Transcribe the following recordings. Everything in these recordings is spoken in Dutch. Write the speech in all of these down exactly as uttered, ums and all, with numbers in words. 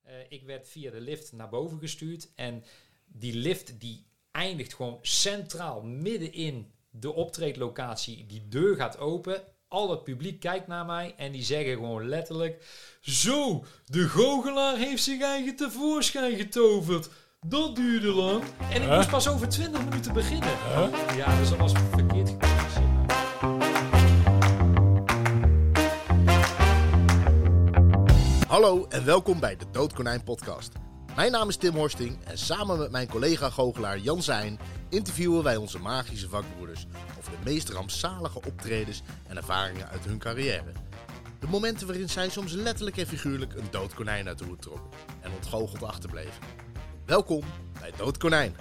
Uh, ik werd via de lift naar boven gestuurd. En die lift die eindigt gewoon centraal midden in de optreedlocatie. Die deur gaat open. Al het publiek kijkt naar mij en die zeggen gewoon letterlijk... Zo, de goochelaar heeft zich eigen tevoorschijn getoverd. Dat duurde lang. En ik huh? moest pas over twintig minuten beginnen. Huh? Ja, dus dat was verkeerd gecommuniceerd. Hallo en welkom bij de Doodkonijn podcast. Mijn naam is Tim Horsting en samen met mijn collega goochelaar Jan Zijn interviewen wij onze magische vakbroeders over de meest rampzalige optredens en ervaringen uit hun carrière. De momenten waarin zij soms letterlijk en figuurlijk een dood konijn uit de hoed trokken en ontgoocheld achterbleven. Welkom bij Doodkonijn.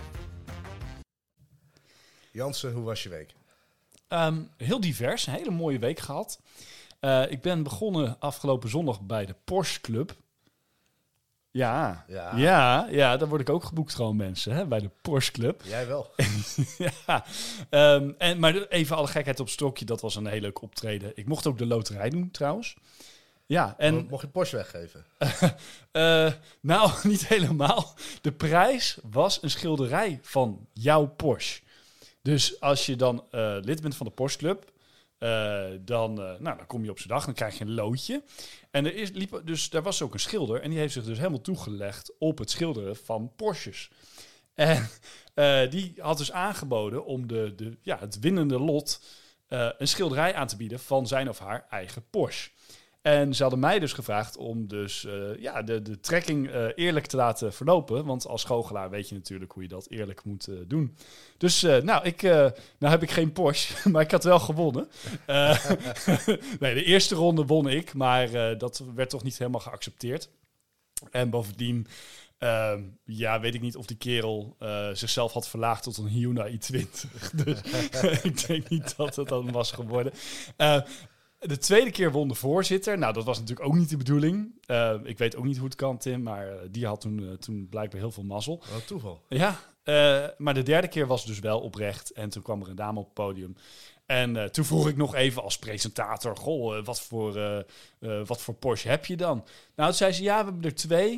Jansen, hoe was je week? Um, heel divers, een hele mooie week gehad. Uh, ik ben begonnen afgelopen zondag bij de Porsche Club. Ja, ja, ja, ja, daar word ik ook geboekt gewoon mensen, hè, bij de Porsche Club. Jij wel. ja, um, en, maar even alle gekheid op stokje, dat was een heel leuk optreden. Ik mocht ook de loterij doen trouwens. Ja, en mocht je Porsche weggeven? uh, nou, niet helemaal. De prijs was een schilderij van jouw Porsche. Dus als je dan uh, lid bent van de Porsche Club... Uh, dan, uh, nou, dan kom je op z'n dag, dan krijg je een loodje. En er is, liep, dus daar was ook een schilder en die heeft zich dus helemaal toegelegd op het schilderen van Porsches. En uh, die had dus aangeboden om de, de, ja, het winnende lot uh, een schilderij aan te bieden van zijn of haar eigen Porsche. En ze hadden mij dus gevraagd om dus uh, ja, de, de trekking uh, eerlijk te laten verlopen. Want als goochelaar weet je natuurlijk hoe je dat eerlijk moet uh, doen. Dus uh, nou, ik, uh, nou heb ik geen Porsche, maar ik had wel gewonnen. Uh, nee, de eerste ronde won ik, maar uh, dat werd toch niet helemaal geaccepteerd. En bovendien, uh, ja, weet ik niet of die kerel uh, zichzelf had verlaagd tot een Hyundai i twintig. Dus ik denk niet dat het dan was geworden. Uh, De tweede keer won de voorzitter. Nou, dat was natuurlijk ook niet de bedoeling. Uh, ik weet ook niet hoe het kan, Tim, maar uh, die had toen, uh, toen blijkbaar heel veel mazzel. Wat toeval. Ja, uh, maar de derde keer was dus wel oprecht. En toen kwam er een dame op het podium. En uh, toen vroeg ik nog even als presentator... Goh, uh, wat, voor, uh, uh, wat voor Porsche heb je dan? Nou, toen zei ze, ja, we hebben er twee...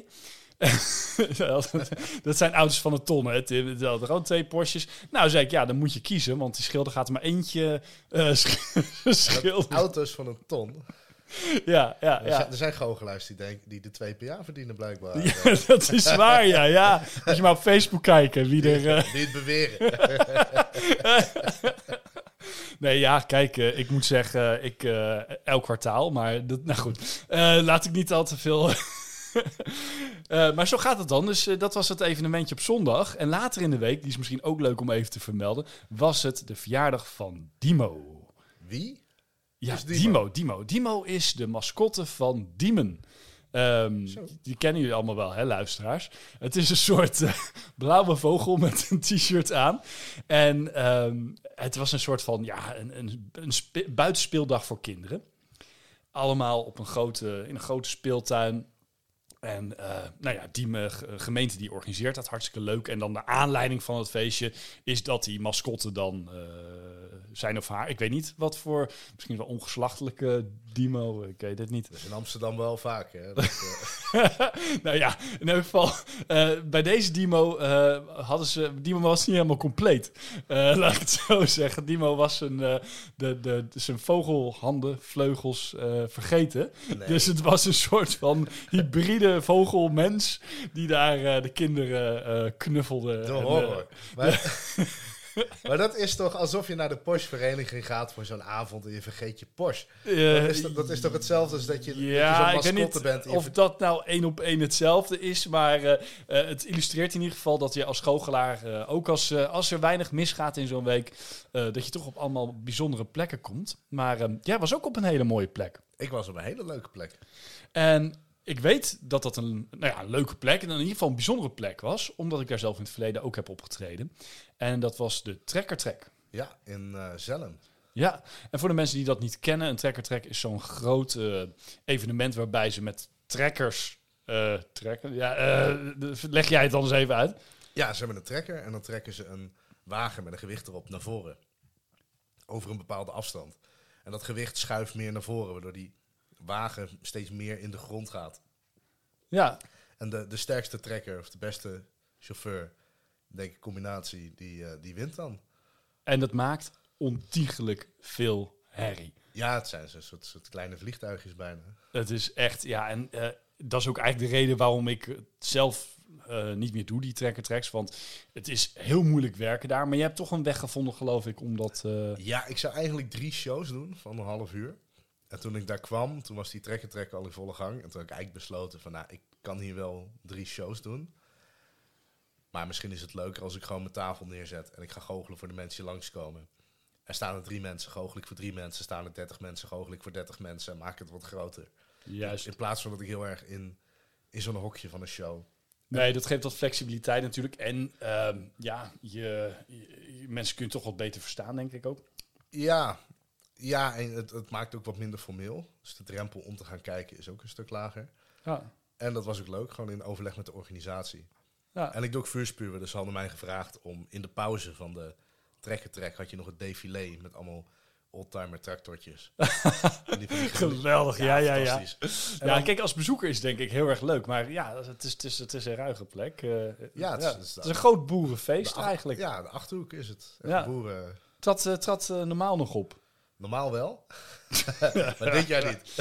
Dat zijn auto's van een ton, hè, Tim. Er hadden gewoon twee Porsches. Nou, zei ik, ja, dan moet je kiezen, want die schilder gaat er maar eentje uh, schilderen. Auto's van een ton? Ja, ja, er, ja. Zijn, er zijn goochelaars die, denk, die de twee per jaar verdienen, blijkbaar. Ja, dat is waar, ja, ja. Moet je maar op Facebook kijken wie er... Uh... Die het beweren. Nee, ja, kijk, uh, ik moet zeggen, ik uh, elk kwartaal, maar dat, nou goed. Uh, laat ik niet al te veel... uh, maar zo gaat het dan. Dus uh, dat was het evenementje op zondag. En later in de week, die is misschien ook leuk om even te vermelden, was het de verjaardag van Dimo. Wie? Ja, Dimo? Dimo. Dimo. Dimo is de mascotte van Diemen. Um, die kennen jullie allemaal wel, hè, luisteraars. Het is een soort uh, blauwe vogel met een t-shirt aan. En um, het was een soort van, ja, een, een, een spe- buitenspeeldag voor kinderen. Allemaal op een grote, in een grote speeltuin. En uh, nou ja, die uh, gemeente die organiseert dat hartstikke leuk. En dan de aanleiding van het feestje is dat die mascotte dan uh, zijn of haar... Ik weet niet wat voor, misschien wel ongeslachtelijke Dimo, ik weet het niet. Dat is in Amsterdam wel vaak, hè? Dat, uh... nou ja, in ieder geval, uh, bij deze Dimo uh, hadden ze... Dimo was niet helemaal compleet, uh, laat ik het zo zeggen. Dimo was zijn, uh, de, de, zijn vogelhanden, vleugels uh, vergeten. Nee. Dus het was een soort van hybride vogelmens die daar uh, de kinderen uh, knuffelde. De horror. Uh, maar, maar dat is toch alsof je naar de Porsche-vereniging gaat voor zo'n avond en je vergeet je Porsche. Uh, dat, is toch, dat is toch hetzelfde als dat je, ja, dat je zo'n mascotte bent. Of ver... dat nou één op één hetzelfde is, maar uh, uh, het illustreert in ieder geval dat je als goochelaar, uh, ook als, uh, als er weinig misgaat in zo'n week, uh, dat je toch op allemaal bijzondere plekken komt. Maar uh, ja, was ook op een hele mooie plek. Ik was op een hele leuke plek. En... Ik weet dat dat een, nou ja, een leuke plek en in ieder geval een bijzondere plek was, omdat ik daar zelf in het verleden ook heb opgetreden. En dat was de Trekkertrek. Ja, in uh, Zellen. Ja, en voor de mensen die dat niet kennen, een Trekkertrek is zo'n groot uh, evenement waarbij ze met trekkers uh, trekken. Ja, uh, leg jij het dan eens even uit? Ja, ze hebben een trekker en dan trekken ze een wagen met een gewicht erop naar voren. Over een bepaalde afstand. En dat gewicht schuift meer naar voren, waardoor die wagen steeds meer in de grond gaat. Ja. En de, de sterkste trekker of de beste chauffeur, denk ik, combinatie, die, uh, die wint dan. En dat maakt ontiegelijk veel herrie. Ja, het zijn zo'n soort, soort kleine vliegtuigjes bijna. Het is echt, ja, en uh, dat is ook eigenlijk de reden waarom ik het zelf uh, niet meer doe, die trekker-tracks. Want het is heel moeilijk werken daar. Maar je hebt toch een weg gevonden, geloof ik, om dat... Uh... Ja, ik zou eigenlijk drie shows doen van een half uur. En toen ik daar kwam, toen was die trekker-trek al in volle gang. En toen heb ik eigenlijk besloten van, nou, ik kan hier wel drie shows doen. Maar misschien is het leuker als ik gewoon mijn tafel neerzet en ik ga goochelen voor de mensen die langskomen. Er staan er drie mensen, goochel ik voor drie mensen. Staan er dertig mensen, goochel ik voor dertig mensen. En maak het wat groter. Juist. In plaats van dat ik heel erg in, in zo'n hokje van een show... Nee, dat geeft wat flexibiliteit natuurlijk. En uh, ja, je, je, mensen kun je toch wat beter verstaan, denk ik ook. Ja, ja en het, het maakt ook wat minder formeel. Dus de drempel om te gaan kijken is ook een stuk lager. Ja. En dat was ook leuk, gewoon in overleg met de organisatie. Ja. En ik doe ook vuurspuwen, dus ze hadden mij gevraagd om in de pauze van de trekker-trek had je nog het défilé met allemaal oldtimer tractortjes. die die Geweldig, ja, ja, ja. Ja, ja dan, kijk, als bezoeker is het denk ik heel erg leuk. Maar ja, het is, het is, het is een ruige plek. Uh, ja, het, ja, is, het is, het is een groot boerenfeest ach, eigenlijk. Ja, de Achterhoek is het. Echt ja. boeren. Trad, uh, trad uh, normaal nog op. Normaal wel, maar dit jaar niet.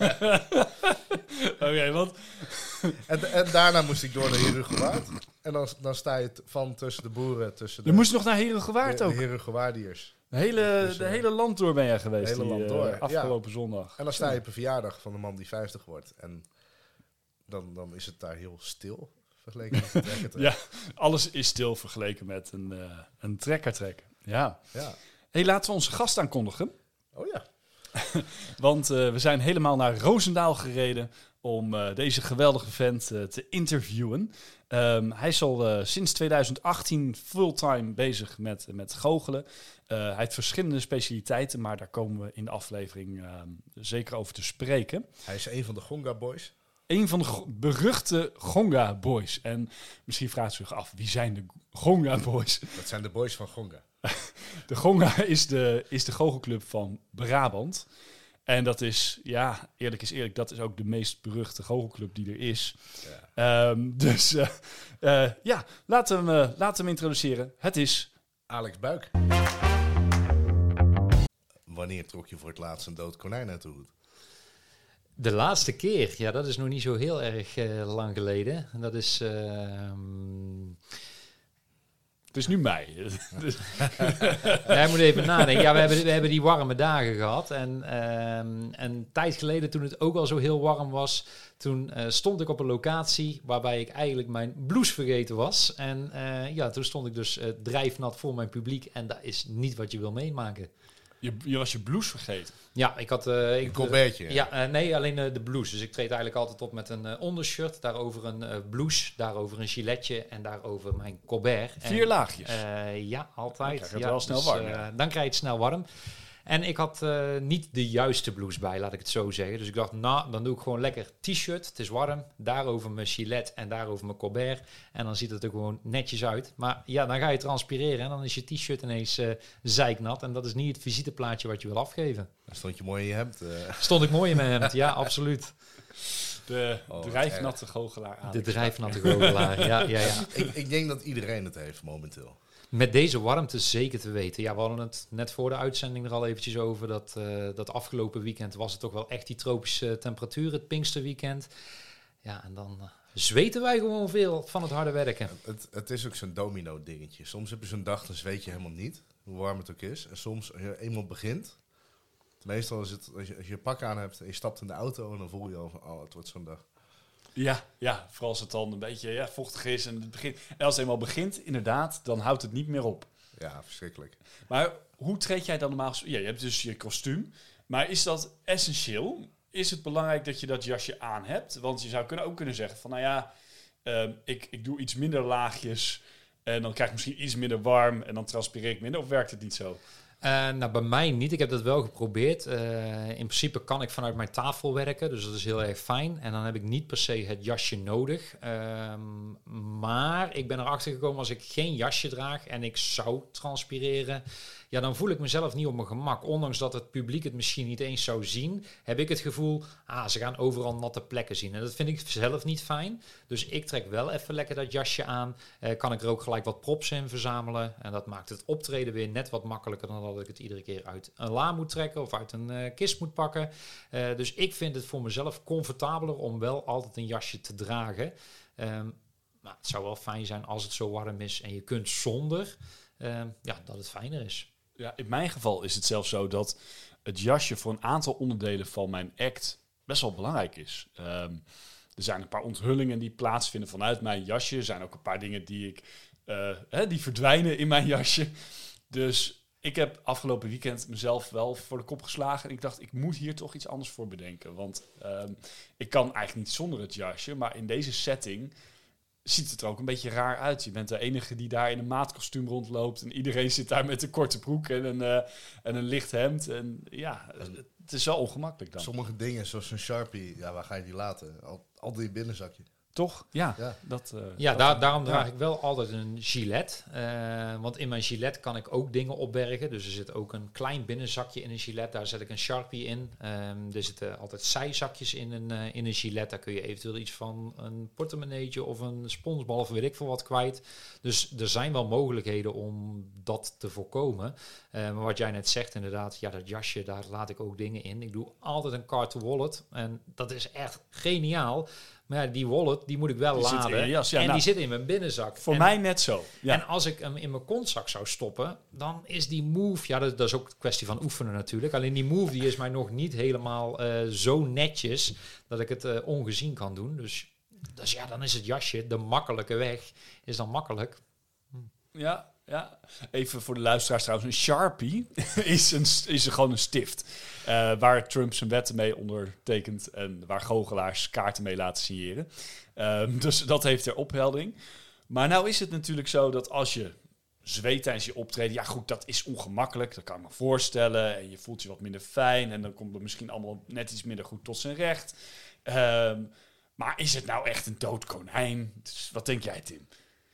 Oké, okay, want... en, en daarna moest ik door naar Herugewaard. En dan, dan sta je t- van tussen de boeren... Tussen de, je moest nog naar Herugewaard ook? De Herugewaardiers. De hele, dus, de uh, hele land door ben jij geweest, hele die, land uh, door, afgelopen ja. zondag. En dan sta je op een verjaardag van een man die vijftig wordt. En dan, dan is het daar heel stil vergeleken met de trekker. Ja, alles is stil vergeleken met een, uh, een trekkertrek. Ja. ja. Hey, laten we onze gast aankondigen. Oh ja. Want uh, we zijn helemaal naar Roosendaal gereden om uh, deze geweldige vent uh, te interviewen. Um, hij is al uh, sinds twintig achttien fulltime bezig met, met goochelen. Uh, hij heeft verschillende specialiteiten, maar daar komen we in de aflevering uh, zeker over te spreken. Hij is een van de Gonga Boys. Een van de go- beruchte Gonga Boys. En misschien vraagt u zich af, wie zijn de Gonga Boys? Dat zijn de boys van Gonga. De Gonga is de, is de goochelclub van Brabant. En dat is, ja, eerlijk is eerlijk, dat is ook de meest beruchte goochelclub die er is. Ja. Um, dus uh, uh, ja, laten we hem, uh, laten we hem introduceren. Het is... Alex Buik. Wanneer trok je voor het laatst een dood konijn uit de hoed? De laatste keer, ja, dat is nog niet zo heel erg uh, lang geleden. Dat is... Uh, um... Het is nu mei. Ja, je moet even nadenken. Ja, we hebben, we hebben die warme dagen gehad. En um, een tijd geleden, toen het ook al zo heel warm was... toen uh, stond ik op een locatie waarbij ik eigenlijk mijn blouse vergeten was. En uh, ja, toen stond ik dus uh, drijfnat voor mijn publiek. En dat is niet wat je wil meemaken. Je, je was je blouse vergeten? Ja, ik had... Uh, een colbertje. Uh, ja, uh, nee, alleen uh, de blouse. Dus ik treed eigenlijk altijd op met een uh, ondershirt, daarover een uh, blouse, daarover een giletje en daarover mijn colbert. Vier en, laagjes? Uh, ja, altijd. Dan krijg je het ja, wel snel dus, warm. Uh, ja. Dan krijg je het snel warm. En ik had uh, niet de juiste blouse bij, laat ik het zo zeggen. Dus ik dacht, nou, dan doe ik gewoon lekker t-shirt. Het is warm. Daarover mijn gilet en daarover mijn colbert. En dan ziet het er gewoon netjes uit. Maar ja, dan ga je transpireren en dan is je t-shirt ineens uh, zeiknat. En dat is niet het visiteplaatje wat je wil afgeven. Dan stond je mooi in je hemd. Uh. Stond ik mooi in mijn hemd, ja, absoluut. De oh, drijfnatte goochelaar. Alex. De drijfnatte goochelaar, ja, ja, ja. ik, ik denk dat iedereen het heeft momenteel. Met deze warmte zeker te weten. Ja, we hadden het net voor de uitzending er al eventjes over. Dat, uh, dat afgelopen weekend was het toch wel echt die tropische temperatuur, het Pinksterweekend. Ja, en dan uh, zweten wij gewoon veel van het harde werken. Het, het is ook zo'n domino dingetje. Soms heb je zo'n dag, dan zweet je helemaal niet, hoe warm het ook is. En soms, als je eenmaal begint, meestal is het, als je, als je je pak aan hebt en je stapt in de auto en dan voel je al van, oh, het wordt zo'n dag. Ja, ja, vooral als het dan een beetje ja, vochtig is en het begint. En als het eenmaal begint, inderdaad, dan houdt het niet meer op. Ja, verschrikkelijk. Maar hoe treed jij dan normaal? Ja, je hebt dus je kostuum. Maar is dat essentieel? Is het belangrijk dat je dat jasje aan hebt? Want je zou kunnen, ook kunnen zeggen van, nou ja, uh, ik, ik doe iets minder laagjes en dan krijg ik misschien iets minder warm en dan transpireer ik minder. Of werkt het niet zo? Uh, nou, bij mij niet. Ik heb dat wel geprobeerd. Uh, in principe kan ik vanuit mijn tafel werken, dus dat is heel erg fijn. En dan heb ik niet per se het jasje nodig. Um, maar ik ben erachter gekomen als ik geen jasje draag en ik zou transpireren, ja, dan voel ik mezelf niet op mijn gemak. Ondanks dat het publiek het misschien niet eens zou zien, heb ik het gevoel, ah, ze gaan overal natte plekken zien. En dat vind ik zelf niet fijn. Dus ik trek wel even lekker dat jasje aan. Uh, kan ik er ook gelijk wat props in verzamelen. En dat maakt het optreden weer net wat makkelijker dan dat ik het iedere keer uit een la moet trekken of uit een uh, kist moet pakken. Uh, dus ik vind het voor mezelf comfortabeler om wel altijd een jasje te dragen. Um, maar het zou wel fijn zijn als het zo warm is en je kunt zonder, um, ja, dat het fijner is. Ja, in mijn geval is het zelfs zo dat het jasje voor een aantal onderdelen van mijn act best wel belangrijk is. Um, er zijn een paar onthullingen die plaatsvinden vanuit mijn jasje. Er zijn ook een paar dingen die ik uh, hè, die verdwijnen in mijn jasje. Dus ik heb afgelopen weekend mezelf wel voor de kop geslagen. En ik dacht, ik moet hier toch iets anders voor bedenken. Want um, ik kan eigenlijk niet zonder het jasje. Maar in deze setting ziet het er ook een beetje raar uit. Je bent de enige die daar in een maatkostuum rondloopt. En iedereen zit daar met een korte broek en een, uh, en een licht hemd. En ja, het is wel ongemakkelijk dan. Sommige dingen, zoals een Sharpie, ja, waar ga je die laten? Al, altijd in je binnenzakje. Toch? Ja. Ja, dat, uh, ja dat, daar, daarom ja. draag ik wel altijd een gilet. Uh, want in mijn gilet kan ik ook dingen opbergen. Dus er zit ook een klein binnenzakje in een gilet. Daar zet ik een Sharpie in. Um, er zitten altijd zijzakjes in een, uh, in een gilet. Daar kun je eventueel iets van een portemonneetje of een sponsbal of weet ik veel wat kwijt. Dus er zijn wel mogelijkheden om dat te voorkomen. Uh, maar wat jij net zegt inderdaad, ja, dat jasje, daar laat ik ook dingen in. Ik doe altijd een card to wallet. En dat is echt geniaal. Maar ja, die wallet, die moet ik wel die laden. In jas, ja, en nou, die zit in mijn binnenzak. Voor en, mij net zo. Ja. En als ik hem in mijn kontzak zou stoppen, dan is die move... Ja, dat, dat is ook een kwestie van oefenen natuurlijk. Alleen die move die is mij nog niet helemaal uh, zo netjes dat ik het uh, ongezien kan doen. Dus, dus ja, dan is het jasje, de makkelijke weg, is dan makkelijk. Hm. Ja, ja. Even voor de luisteraars trouwens. Een Sharpie is, een, is een, gewoon een stift. Uh, waar Trump zijn wetten mee ondertekent en waar goochelaars kaarten mee laten signeren. Uh, dus dat heeft ter ophelding. Maar nou is het natuurlijk zo dat als je zweet tijdens je optreden, ja goed, dat is ongemakkelijk, dat kan ik me voorstellen. En je voelt je wat minder fijn en dan komt het misschien allemaal net iets minder goed tot zijn recht. Uh, maar is het nou echt een dood konijn? Dus wat denk jij, Tim?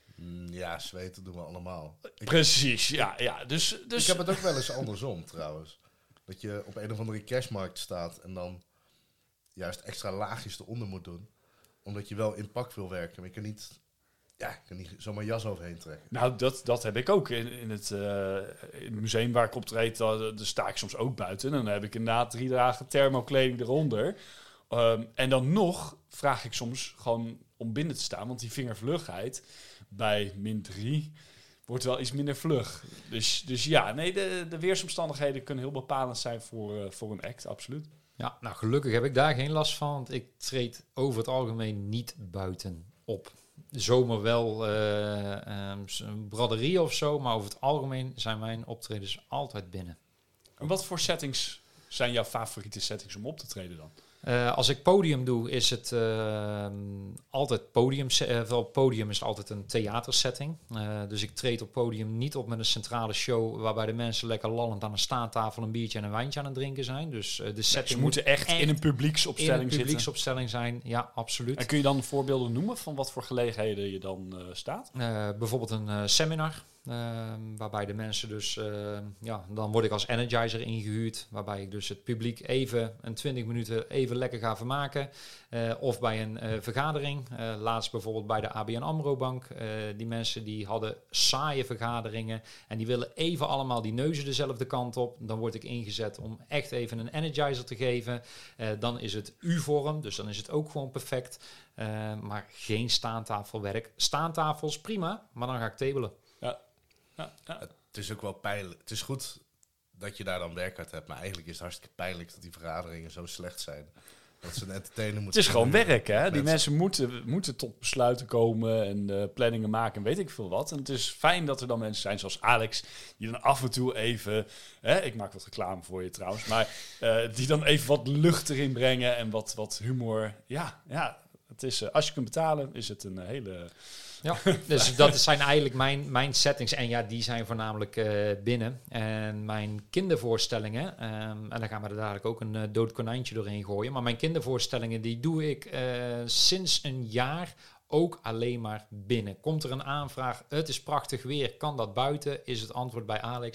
Ja, zweten doen we allemaal. Ik, Precies, ja. ja. Dus, dus... Ik heb het ook wel eens andersom trouwens. Dat je op een of andere cashmarkt staat en dan juist extra laagjes eronder moet doen. Omdat je wel in pak wil werken. Maar je kan niet, ja, je kan niet zomaar jas overheen trekken. Nou, dat, dat heb ik ook in, in, het, uh, in het museum waar ik optreed. Daar, daar sta ik soms ook buiten. En dan heb ik inderdaad drie dagen thermokleding eronder. Um, en dan nog vraag ik soms gewoon om binnen te staan. Want die vingervlugheid bij min drie wordt wel iets minder vlug. Dus, dus ja, nee, de, de weersomstandigheden kunnen heel bepalend zijn voor, uh, voor een act, absoluut. Ja, nou gelukkig heb ik daar geen last van, want ik treed over het algemeen niet buiten op. De zomer wel uh, um, een braderie of zo, maar over het algemeen zijn mijn optredens altijd binnen. En wat voor settings zijn jouw favoriete settings om op te treden dan? Uh, als ik podium doe, is het uh, altijd podium. Uh, wel, podium is altijd een theatersetting. Uh, dus ik treed op podium niet op met een centrale show waarbij de mensen lekker lallend aan een staattafel een biertje en een wijntje aan het drinken zijn. Dus uh, de setting nee, ze moeten echt, echt in een publieksopstelling in een zitten. publieksopstelling zijn, ja, absoluut. En kun je dan voorbeelden noemen van wat voor gelegenheden je dan uh, staat? Uh, bijvoorbeeld een uh, seminar. Uh, waarbij de mensen dus, uh, ja, dan word ik als energizer ingehuurd, waarbij ik dus het publiek even een twintig minuten even lekker ga vermaken. Uh, of bij een uh, vergadering, uh, laatst bijvoorbeeld bij de A B N AMRO Bank. Uh, die mensen die hadden saaie vergaderingen en die willen even allemaal die neuzen dezelfde kant op. Dan word ik ingezet om echt even een energizer te geven. Uh, dan is het U-vorm, dus dan is het ook gewoon perfect. Uh, maar geen staantafelwerk. Staantafels, prima, maar dan ga ik tabelen. Ja. Ja, ja. Het is ook wel pijnlijk. Het is goed dat je daar dan werk uit hebt, maar eigenlijk is het hartstikke pijnlijk dat die vergaderingen zo slecht zijn. Dat ze een entertainer moeten. Het is gewoon werk, hè? Die mensen moeten, moeten tot besluiten komen en uh, planningen maken en weet ik veel wat. En het is fijn dat er dan mensen zijn zoals Alex, die dan af en toe even, hè, ik maak wat reclame voor je trouwens, maar uh, die dan even wat lucht erin brengen en wat, wat humor. Ja, ja. Het is, uh, als je kunt betalen, is het een uh, hele... Ja, dus dat zijn eigenlijk mijn, mijn settings. En ja, die zijn voornamelijk uh, binnen. En mijn kindervoorstellingen, um, en dan gaan we er dadelijk ook een uh, dood konijntje doorheen gooien. Maar mijn kindervoorstellingen, die doe ik uh, sinds een jaar ook alleen maar binnen. Komt er een aanvraag, het is prachtig weer, kan dat buiten? Is het antwoord bij Alex,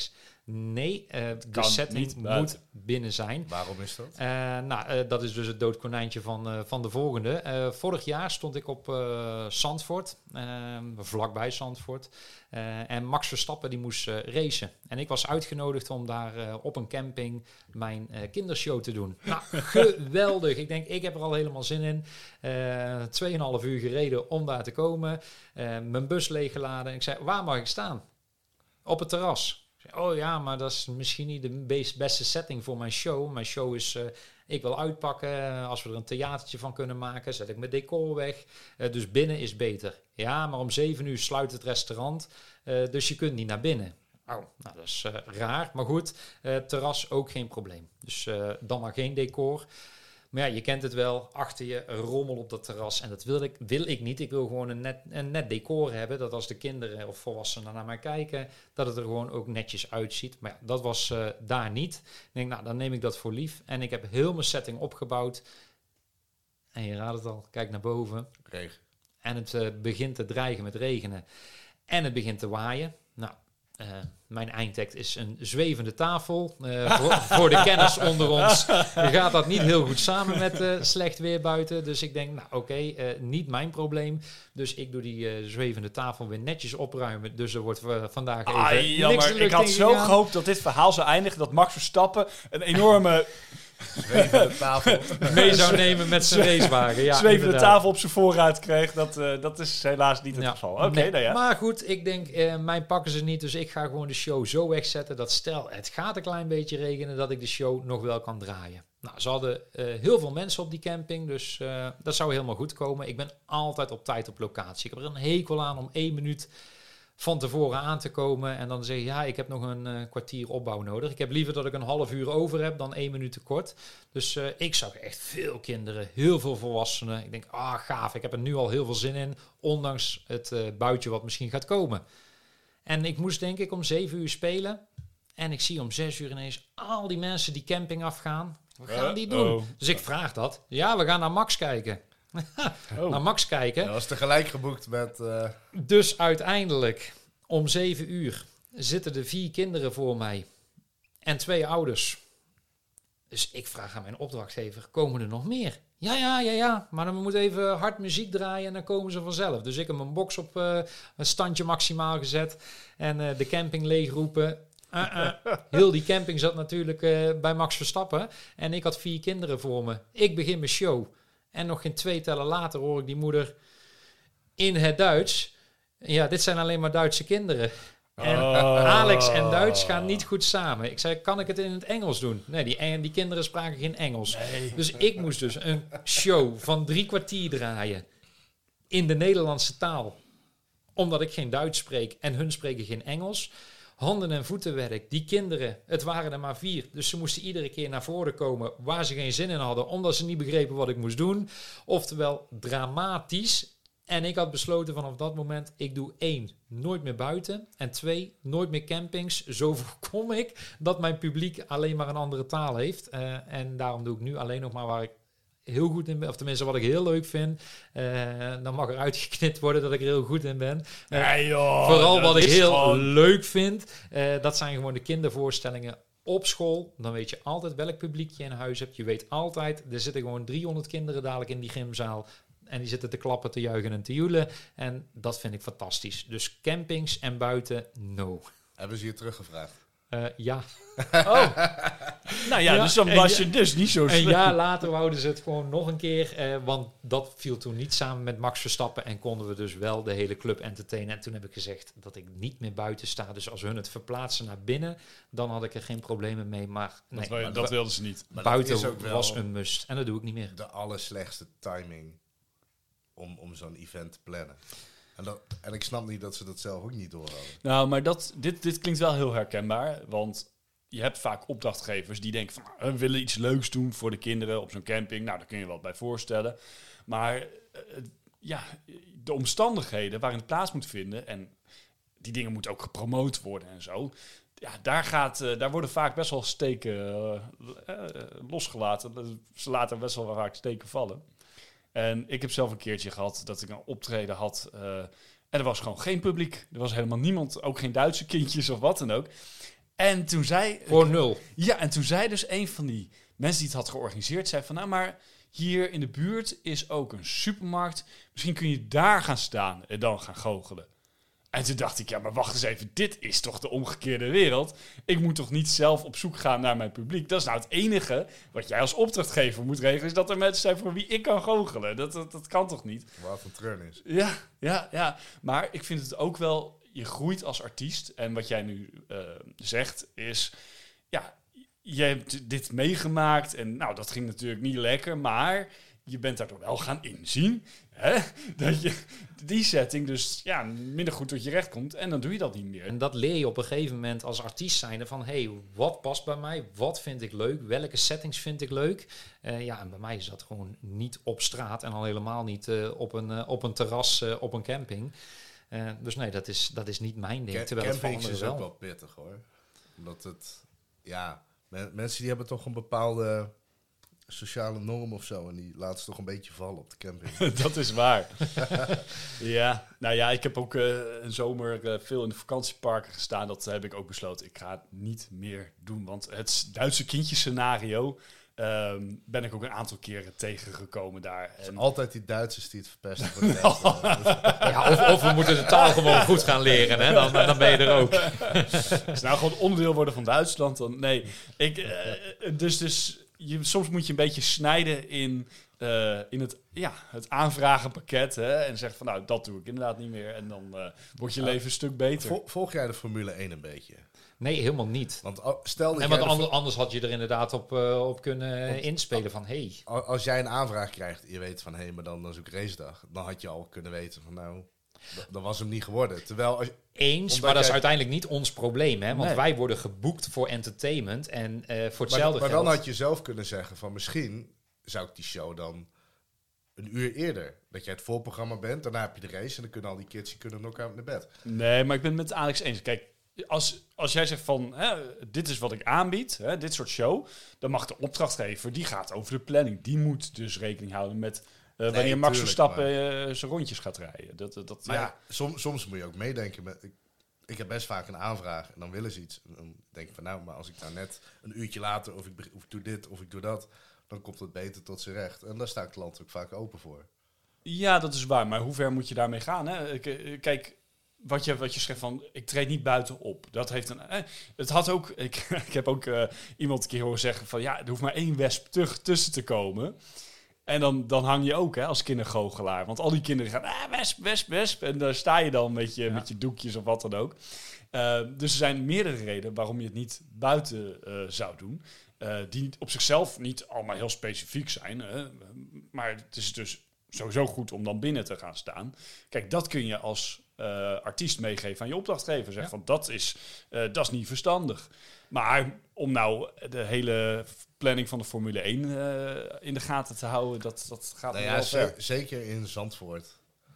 Nee, uh, de Kan setting niet moet buiten. binnen zijn. Waarom is dat? Uh, nou, uh, dat is dus het doodkonijntje van, uh, van de volgende. Uh, vorig jaar stond ik op uh, Zandvoort, uh, vlakbij Zandvoort. Uh, en Max Verstappen die moest uh, racen. En ik was uitgenodigd om daar uh, op een camping mijn uh, kindershow te doen. Nou, geweldig. Ik denk, ik heb er al helemaal zin in. Uh, tweeënhalf uur gereden om daar te komen. Uh, mijn bus leeggeladen. Ik zei, waar mag ik staan? Op het terras. Oh ja, maar dat is misschien niet de beste setting voor mijn show. Mijn show is, uh, ik wil uitpakken. Als we er een theatertje van kunnen maken, zet ik mijn decor weg. Uh, dus binnen is beter. Ja, maar om zeven uur sluit het restaurant. Uh, dus je kunt niet naar binnen. Oh, nou dat is uh, raar. Maar goed, uh, terras ook geen probleem. Dus uh, dan maar geen decor. Maar ja, je kent het wel. Achter je een rommel op dat terras. En dat wil ik, wil ik niet. Ik wil gewoon een net, een net decor hebben. Dat als de kinderen of volwassenen naar mij kijken, dat het er gewoon ook netjes uitziet. Maar ja, dat was uh, daar niet. Ik denk, nou, dan neem ik dat voor lief. En ik heb heel mijn setting opgebouwd. En je raadt het al. Kijk naar boven. Regen. En het uh, begint te dreigen met regenen. En het begint te waaien. Nou, uh, mijn eindtekst is een zwevende tafel. Uh, voor, voor de kenners onder ons gaat dat niet heel goed samen met uh, slecht weer buiten. Dus ik denk, nou oké, okay, uh, niet mijn probleem. Dus ik doe die uh, zwevende tafel weer netjes opruimen. Dus er wordt uh, vandaag even ah, niks jammer. de lucht Ik had in zo gegaan. gehoopt dat dit verhaal zou eindigen. Dat Max Verstappen een enorme Zwevende tafel. mee zou nemen met zijn racewagen. Ja, zwevende inderdaad. tafel op zijn voorruit kreeg. Dat, uh, dat is helaas niet het Ja. geval. Oké, okay, Nee, nou ja. Maar goed, ik denk, uh, mijn pakken ze niet. Dus ik ga gewoon de show zo wegzetten dat stel, het gaat een klein beetje regenen, dat ik de show nog wel kan draaien. Nou, ze hadden uh, heel veel mensen op die camping, dus uh, dat zou helemaal goed komen. Ik ben altijd op tijd op locatie. Ik heb er een hekel aan om één minuut van tevoren aan te komen en dan zeggen, ja, ik heb nog een uh, kwartier opbouw nodig. Ik heb liever dat ik een half uur over heb dan één minuut te kort. Dus uh, ik zag echt veel kinderen, heel veel volwassenen. Ik denk, ah, gaaf, ik heb er nu al heel veel zin in, ondanks het uh, buitje wat misschien gaat komen. En ik moest denk ik om zeven uur spelen en ik zie om zes uur ineens al die mensen die camping afgaan. Wat gaan die doen? Uh-oh. Dus ik vraag dat. Ja, we gaan naar Max kijken. Oh. Naar Max kijken. Dat was tegelijk geboekt met... Uh... Dus uiteindelijk, om zeven uur, zitten er vier kinderen voor mij en twee ouders. Dus ik vraag aan mijn opdrachtgever, komen er nog meer? Ja, ja, ja, ja, maar dan moet even hard muziek draaien en dan komen ze vanzelf. Dus ik heb mijn box op uh, een standje maximaal gezet en uh, de camping leegroepen. Uh, uh. Heel die camping zat natuurlijk uh, bij Max Verstappen en ik had vier kinderen voor me. Ik begin mijn show en nog geen twee tellen later hoor ik die moeder in het Duits. Ja, dit zijn alleen maar Duitse kinderen. En Oh. Alex en Duits gaan niet goed samen. Ik zei, kan ik het in het Engels doen? Nee, die, die kinderen spraken geen Engels. Nee. Dus ik moest dus een show van drie kwartier draaien in de Nederlandse taal. Omdat ik geen Duits spreek en hun spreken geen Engels. Handen- en voetenwerk. Die kinderen, het waren er maar vier. Dus ze moesten iedere keer naar voren komen waar ze geen zin in hadden. Omdat ze niet begrepen wat ik moest doen. Oftewel dramatisch. En ik had besloten vanaf dat moment, ik doe één, nooit meer buiten. En twee, nooit meer campings. Zo voorkom ik dat mijn publiek alleen maar een andere taal heeft. Uh, en daarom doe ik nu alleen nog maar waar ik heel goed in ben. Of tenminste wat ik heel leuk vind. Uh, dan mag er uitgeknipt worden dat ik er heel goed in ben. Uh, Nee, joh, vooral wat ik heel gewoon... leuk vind. Uh, dat zijn gewoon de kindervoorstellingen op school. Dan weet je altijd welk publiek je in huis hebt. Je weet altijd, er zitten gewoon driehonderd kinderen dadelijk in die gymzaal. En die zitten te klappen, te juichen en te joelen. En dat vind ik fantastisch. Dus campings en buiten, no. Hebben ze je teruggevraagd? Uh, ja. Oh. Nou ja, Ja, dus dan en was ja- je dus niet zo Een slecht. jaar later wouden ze het gewoon nog een keer. Uh, want dat viel toen niet samen met Max Verstappen. En konden we dus wel de hele club entertainen. En toen heb ik gezegd dat ik niet meer buiten sta. Dus als hun het verplaatsen naar binnen, dan had ik er geen problemen mee. Maar nee, Dat, wil- maar dat dat- wilden ze niet. Maar dat is buiten ook wel was een must. En dat doe ik niet meer. de allerslechtste timing om, om zo'n event te plannen. En, dat, en ik snap niet dat ze dat zelf ook niet doorhouden. Nou, maar dat, dit, dit klinkt wel heel herkenbaar. Want je hebt vaak opdrachtgevers die denken van, nou, we willen iets leuks doen voor de kinderen op zo'n camping. Nou, daar kun je wel bij voorstellen. Maar uh, ja, de omstandigheden waarin het plaats moet vinden, en die dingen moeten ook gepromoot worden en zo. Ja, daar, gaat, uh, daar worden vaak best wel steken uh, uh, losgelaten. Ze laten best wel vaak steken vallen. En ik heb zelf een keertje gehad dat ik een optreden had. Uh, en er was gewoon geen publiek. Er was helemaal niemand, ook geen Duitse kindjes of wat dan ook. En toen zei... Voor nul. Ja, en toen zei dus een van die mensen die het had georganiseerd, zei van, nou, maar hier in de buurt is ook een supermarkt. Misschien kun je daar gaan staan en dan gaan goochelen. En toen dacht ik, ja, maar wacht eens even, dit is toch de omgekeerde wereld? Ik moet toch niet zelf op zoek gaan naar mijn publiek? Dat is nou het enige wat jij als opdrachtgever moet regelen, is dat er mensen zijn voor wie ik kan goochelen. Dat, dat, dat kan toch niet? Wat een treurnis. Ja, ja, ja. Maar ik vind het ook wel, je groeit als artiest. En wat jij nu uh, zegt is, ja, je hebt dit meegemaakt en nou, dat ging natuurlijk niet lekker, maar je bent daardoor wel gaan inzien, hè, dat je die setting dus ja, minder goed tot je recht komt en dan doe je dat niet meer. En dat leer je op een gegeven moment als artiest zijnde van, hé, hey, wat past bij mij? Wat vind ik leuk? Welke settings vind ik leuk? Uh, ja, en bij mij is dat gewoon niet op straat en al helemaal niet uh, op, een, uh, op een terras, uh, op een camping. Uh, dus nee, dat is, dat is niet mijn ding. Ca- terwijl het voor campings anderen is wel. ook wel pittig, hoor. Omdat het, ja, men, mensen die hebben toch een bepaalde sociale norm of zo. En die laten ze toch een beetje vallen op de camping. Dat is waar. Ja, nou ja, ik heb ook uh, een zomer uh, veel in de vakantieparken gestaan. Dat heb ik ook besloten. Ik ga het niet meer doen. Want het Duitse kindjescenario um, ben ik ook een aantal keren tegengekomen daar. Het zijn En altijd die Duitsers die het verpesten voor de rest. Ja, of, of we moeten de taal gewoon goed gaan leren, hè? Dan, dan ben je er ook. Als nou gewoon onderdeel worden van Duitsland, dan nee. Ik, uh, dus dus je, soms moet je een beetje snijden in, uh, in het, ja, het aanvragenpakket. Hè, en zeggen van nou, dat doe ik inderdaad niet meer. En dan uh, wordt je leven een stuk beter. Vol, volg jij de Formule één een beetje? Nee, helemaal niet. Want oh, stel dat En jij want de ander, anders had je er inderdaad op, uh, op kunnen Want- inspelen van, hey, Al- Als jij een aanvraag krijgt, je weet van hé, hey, maar dan, dan is ook racedag. Dan had je al kunnen weten van nou, d- dat was hem niet geworden. Terwijl als je, eens, Omdat maar dat is jij- uiteindelijk niet ons probleem, hè? Want Nee. wij worden geboekt voor entertainment en uh, voor maar, hetzelfde maar geld. dan had je zelf kunnen zeggen van misschien zou ik die show dan een uur eerder. Dat jij het voorprogramma bent, daarna heb je de race en dan kunnen al die kids die kunnen knock-out naar bed. Nee, maar ik ben het met Alex eens. Kijk, als, als jij zegt van, hè, dit is wat ik aanbied, hè, dit soort show, dan mag de opdrachtgever, die gaat over de planning. Die moet dus rekening houden met uh, wanneer Max tuurlijk, Verstappen maar- uh, zijn rondjes gaat rijden. Dat, dat, dat, Maar ja, ja. som, soms moet je ook meedenken. Met, ik, ik heb best vaak een aanvraag en dan willen ze iets. En dan denk ik van nou, maar als ik nou net een uurtje later of ik, beg- of ik doe dit of ik doe dat, dan komt het beter tot zijn recht. En daar staat het land ook vaak open voor. Ja, dat is waar. Maar hoe ver moet je daarmee gaan? Hè? Ik, eh, Kijk, wat je, wat je schrijft van, ik treed niet buiten op. Dat heeft een... Eh, het had ook... Ik, ik heb ook uh, iemand een keer horen zeggen van, ja, er hoeft maar één wesp tug- tussen te komen. En dan, dan hang je ook, hè, als kindergoochelaar. Want al die kinderen gaan, ah, wesp, wesp, wesp. En daar sta je dan met je, Ja. met je doekjes of wat dan ook. Uh, dus er zijn meerdere redenen waarom je het niet buiten uh, zou doen. Uh, die op zichzelf niet allemaal heel specifiek zijn. Hè. Maar het is dus sowieso goed om dan binnen te gaan staan. Kijk, dat kun je als uh, artiest meegeven aan je opdrachtgever. Zeg Ja. van, dat is, uh, dat is niet verstandig. Maar om nou de hele planning van de Formule één uh, in de gaten te houden, dat, dat gaat Nou nog ja, wel ver. ze- zeker in Zandvoort.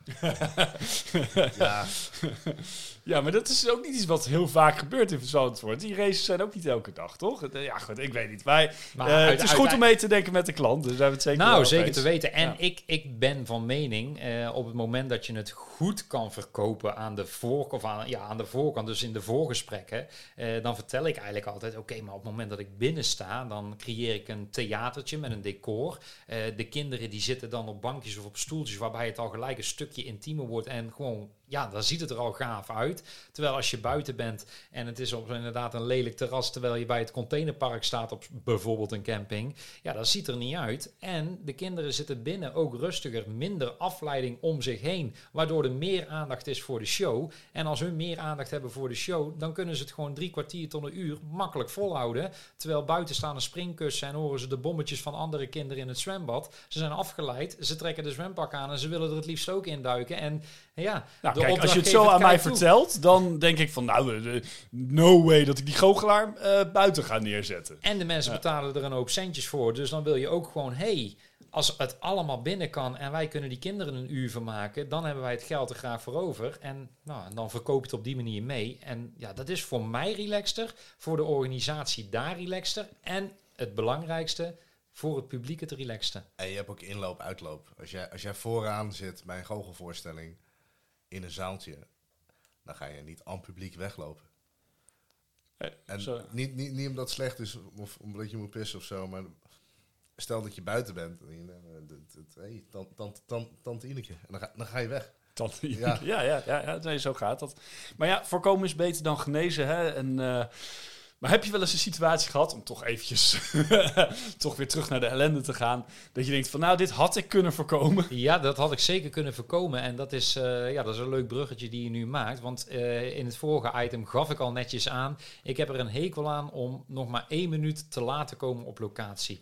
Ja, Ja, maar dat is ook niet iets wat heel vaak gebeurt in Zandvoort. Die races zijn ook niet elke dag, toch? Ja, goed, ik weet niet. Wij, Maar uh, uit- het is uit- goed om mee te denken met de klant, dus daar hebben we het zeker Nou, wel zeker eens. te weten. En Ja. ik, ik ben van mening, uh, op het moment dat je het goed kan verkopen aan de, voor, of aan, ja, aan de voorkant, dus in de voorgesprekken, uh, dan vertel ik eigenlijk altijd, oké, okay, maar op het moment dat ik binnen sta, dan creëer ik een theatertje met een decor. Uh, de kinderen die zitten dan op bankjes of op stoeltjes, waarbij het al gelijk een stukje intiemer wordt en gewoon, ja, dan ziet het er al gaaf uit. Terwijl als je buiten bent en het is op inderdaad een lelijk terras, terwijl je bij het containerpark staat op bijvoorbeeld een camping, ja, dat ziet er niet uit. En de kinderen zitten binnen ook rustiger, minder afleiding om zich heen, waardoor er meer aandacht is voor de show. En als hun meer aandacht hebben voor de show, dan kunnen ze het gewoon drie kwartier tot een uur makkelijk volhouden. Terwijl buiten staan een springkussen en horen ze de bommetjes van andere kinderen in het zwembad. Ze zijn afgeleid, ze trekken de zwempak aan en ze willen er het liefst ook induiken. En ja, Nou, de kijk, als je het opdrachtgever zo aan mij kijkt toe. vertelt, dan denk ik van, nou, uh, no way dat ik die goochelaar uh, buiten ga neerzetten. En de mensen Ja. betalen er dan ook centjes voor. Dus dan wil je ook gewoon, hey, als het allemaal binnen kan en wij kunnen die kinderen een uur vermaken, dan hebben wij het geld er graag voor over. En nou, dan verkoop je het op die manier mee. En ja, dat is voor mij relaxter, voor de organisatie daar relaxter. En het belangrijkste, voor het publiek het relaxste. en je hebt ook inloop, uitloop. Als jij, als jij vooraan zit bij een goochelvoorstelling in een zaaltje, dan ga je niet aan publiek weglopen. En Zo. niet, niet, niet omdat het slecht is of omdat je moet pissen of zo, maar stel dat je buiten bent. En je, uh, hey, tante, tante, tante, tante Ineke. En dan ga, dan ga je weg. Tante Ja. Ineke. Ja, ja, ja, ja nee, zo gaat dat. Maar ja, voorkomen is beter dan genezen. Hè? En, uh, maar heb je wel eens een situatie gehad, om toch eventjes toch weer terug naar de ellende te gaan, dat je denkt van nou, dit had ik kunnen voorkomen? Ja, dat had ik zeker kunnen voorkomen. En dat is, uh, ja, dat is een leuk bruggetje die je nu maakt. Want uh, in het vorige item gaf ik al netjes aan, ik heb er een hekel aan om nog maar één minuut te laten komen op locatie.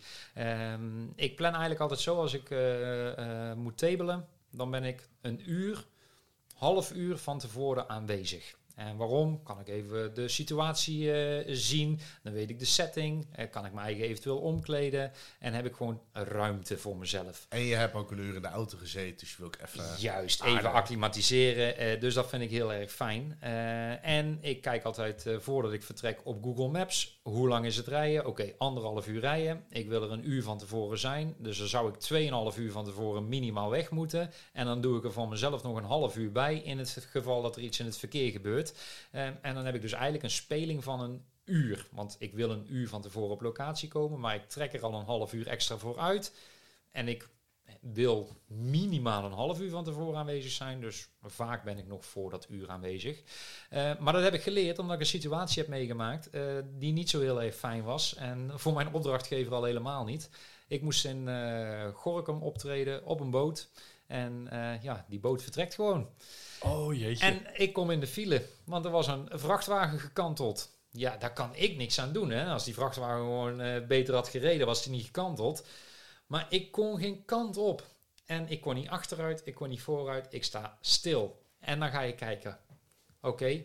Um, ik plan eigenlijk altijd zo, als ik uh, uh, moet tabelen, dan ben ik een uur, half uur van tevoren aanwezig. En waarom? Kan ik even de situatie uh, zien. Dan weet ik de setting. Uh, kan ik me eigen eventueel omkleden. En heb ik gewoon ruimte voor mezelf. En je hebt ook een uur in de auto gezeten. Dus je wil ook even... Juist, aardig. even acclimatiseren. Uh, dus dat vind ik heel erg fijn. Uh, en ik kijk altijd uh, voordat ik vertrek op Google Maps. Hoe lang is het rijden? Oké, okay, anderhalf uur rijden. Ik wil er een uur van tevoren zijn. Dus dan zou ik tweeënhalf uur van tevoren minimaal weg moeten. En dan doe ik er van mezelf nog een half uur bij. In het geval dat er iets in het verkeer gebeurt. Uh, en dan heb ik dus eigenlijk een speling van een uur. Want ik wil een uur van tevoren op locatie komen. Maar ik trek er al een half uur extra voor uit. En ik wil minimaal een half uur van tevoren aanwezig zijn. Dus vaak ben ik nog voor dat uur aanwezig. Uh, maar dat heb ik geleerd omdat ik een situatie heb meegemaakt uh, die niet zo heel erg fijn was. En voor mijn opdrachtgever al helemaal niet. Ik moest in uh, Gorinchem optreden op een boot. En uh, ja, die boot vertrekt gewoon. Oh jeetje. En ik kom in de file, want er was een vrachtwagen gekanteld. Ja, daar kan ik niks aan doen. Hè? Als die vrachtwagen gewoon uh, beter had gereden, was die niet gekanteld. Maar ik kon geen kant op. En ik kon niet achteruit, ik kon niet vooruit. Ik sta stil. En dan ga je kijken. Oké, okay,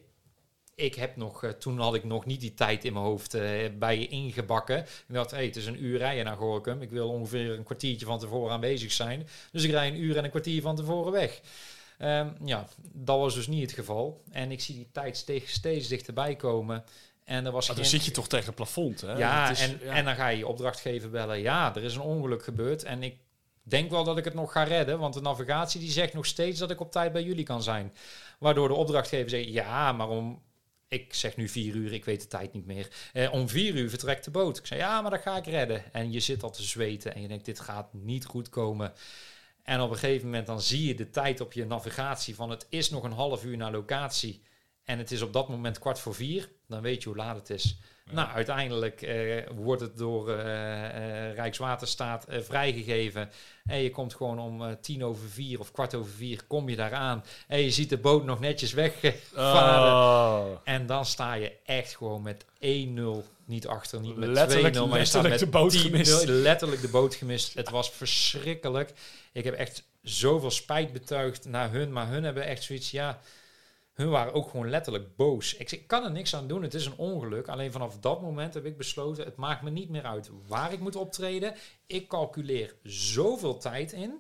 ik heb nog, uh, toen had ik nog niet die tijd in mijn hoofd uh, bij je ingebakken. Ik dacht, hey, het is een uur rijden naar Gorinchem. Ik wil ongeveer een kwartiertje van tevoren aanwezig zijn. Dus ik rij een uur en een kwartier van tevoren weg. Um, ja, dat was dus niet het geval. En ik zie die tijd steeds, steeds dichterbij komen. En er was oh, geen... dan zit je toch tegen het plafond, hè? Ja, is, en, ja, en dan ga je je opdrachtgever bellen. Ja, er is een ongeluk gebeurd. En ik denk wel dat ik het nog ga redden. Want de navigatie die zegt nog steeds dat ik op tijd bij jullie kan zijn. Waardoor de opdrachtgever zegt, ja, maar om... Ik zeg nu vier uur, ik weet de tijd niet meer. Eh, om vier uur vertrekt de boot. Ik zeg, ja, maar dat ga ik redden. En je zit al te zweten en je denkt, dit gaat niet goed komen. En op een gegeven moment dan zie je de tijd op je navigatie van het is nog een half uur naar locatie. En het is op dat moment kwart voor vier. Dan weet je hoe laat het is. Ja. Nou, uiteindelijk uh, wordt het door uh, uh, Rijkswaterstaat uh, vrijgegeven. En je komt gewoon om uh, tien over vier of kwart over vier kom je daar aan. En je ziet de boot nog netjes wegvaren. Oh. En dan sta je echt gewoon met één nul. Niet achter, niet met letterlijk, twee nul. Maar je staat met de boot tien nul. gemist. Letterlijk de boot gemist. Het was verschrikkelijk. Ik heb echt zoveel spijt betuigd naar hun. Maar hun hebben echt zoiets, ja... Hun waren ook gewoon letterlijk boos. Ik, ik kan er niks aan doen, het is een ongeluk. Alleen vanaf dat moment heb ik besloten... het maakt me niet meer uit waar ik moet optreden. Ik calculeer zoveel tijd in...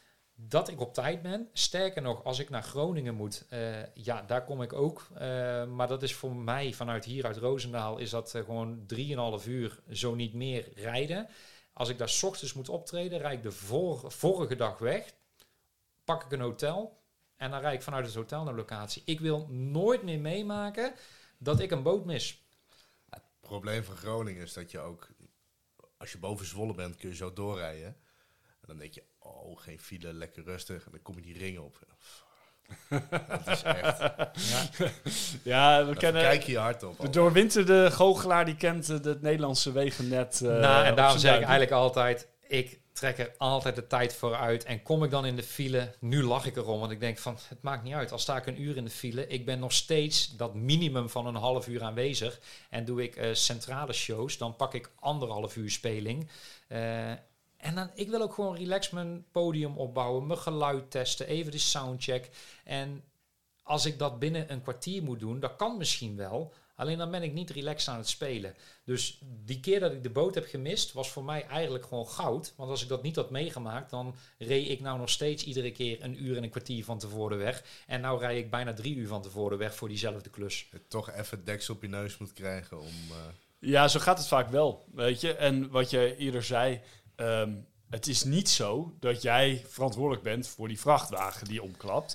dat ik op tijd ben. Sterker nog, als ik naar Groningen moet... Uh, ja, daar kom ik ook. Uh, maar dat is voor mij vanuit hier uit Roosendaal... is dat uh, gewoon drieënhalf uur, zo niet meer, rijden. Als ik daar 's ochtends moet optreden... rijd ik de vor- vorige dag weg. Pak ik een hotel... En dan rijd ik vanuit het hotel naar locatie. Ik wil nooit meer meemaken dat ik een boot mis. Het probleem van Groningen is dat je ook... Als je boven Zwolle bent, kun je zo doorrijden. En dan denk je, oh, geen file, lekker rustig. En dan kom je die ring op. Dat is echt... Ja, ja we kennen... Kijk je hard op. De doorwinterde goochelaar die kent uh, het Nederlandse wegennet. Uh, nou, en daarom zeg ik duim. eigenlijk altijd... Ik trek er altijd de tijd voor uit. En kom ik dan in de file, nu lach ik erom. Want ik denk van, het maakt niet uit. Al sta ik een uur in de file, ik ben nog steeds dat minimum van een half uur aanwezig. En doe ik uh, centrale shows, dan pak ik anderhalf uur speling. Uh, en dan, ik wil ook gewoon relax mijn podium opbouwen, mijn geluid testen, even de soundcheck. En als ik dat binnen een kwartier moet doen, dat kan misschien wel... Alleen dan ben ik niet relaxed aan het spelen. Dus die keer dat ik de boot heb gemist, was voor mij eigenlijk gewoon goud. Want als ik dat niet had meegemaakt, dan reed ik nou nog steeds iedere keer een uur en een kwartier van tevoren weg. En nou rijd ik bijna drie uur van tevoren weg voor diezelfde klus. Je toch even deksel op je neus moet krijgen om... Uh... Ja, zo gaat het vaak wel, weet je. En wat je eerder zei, um, het is niet zo dat jij verantwoordelijk bent voor die vrachtwagen die omklapt.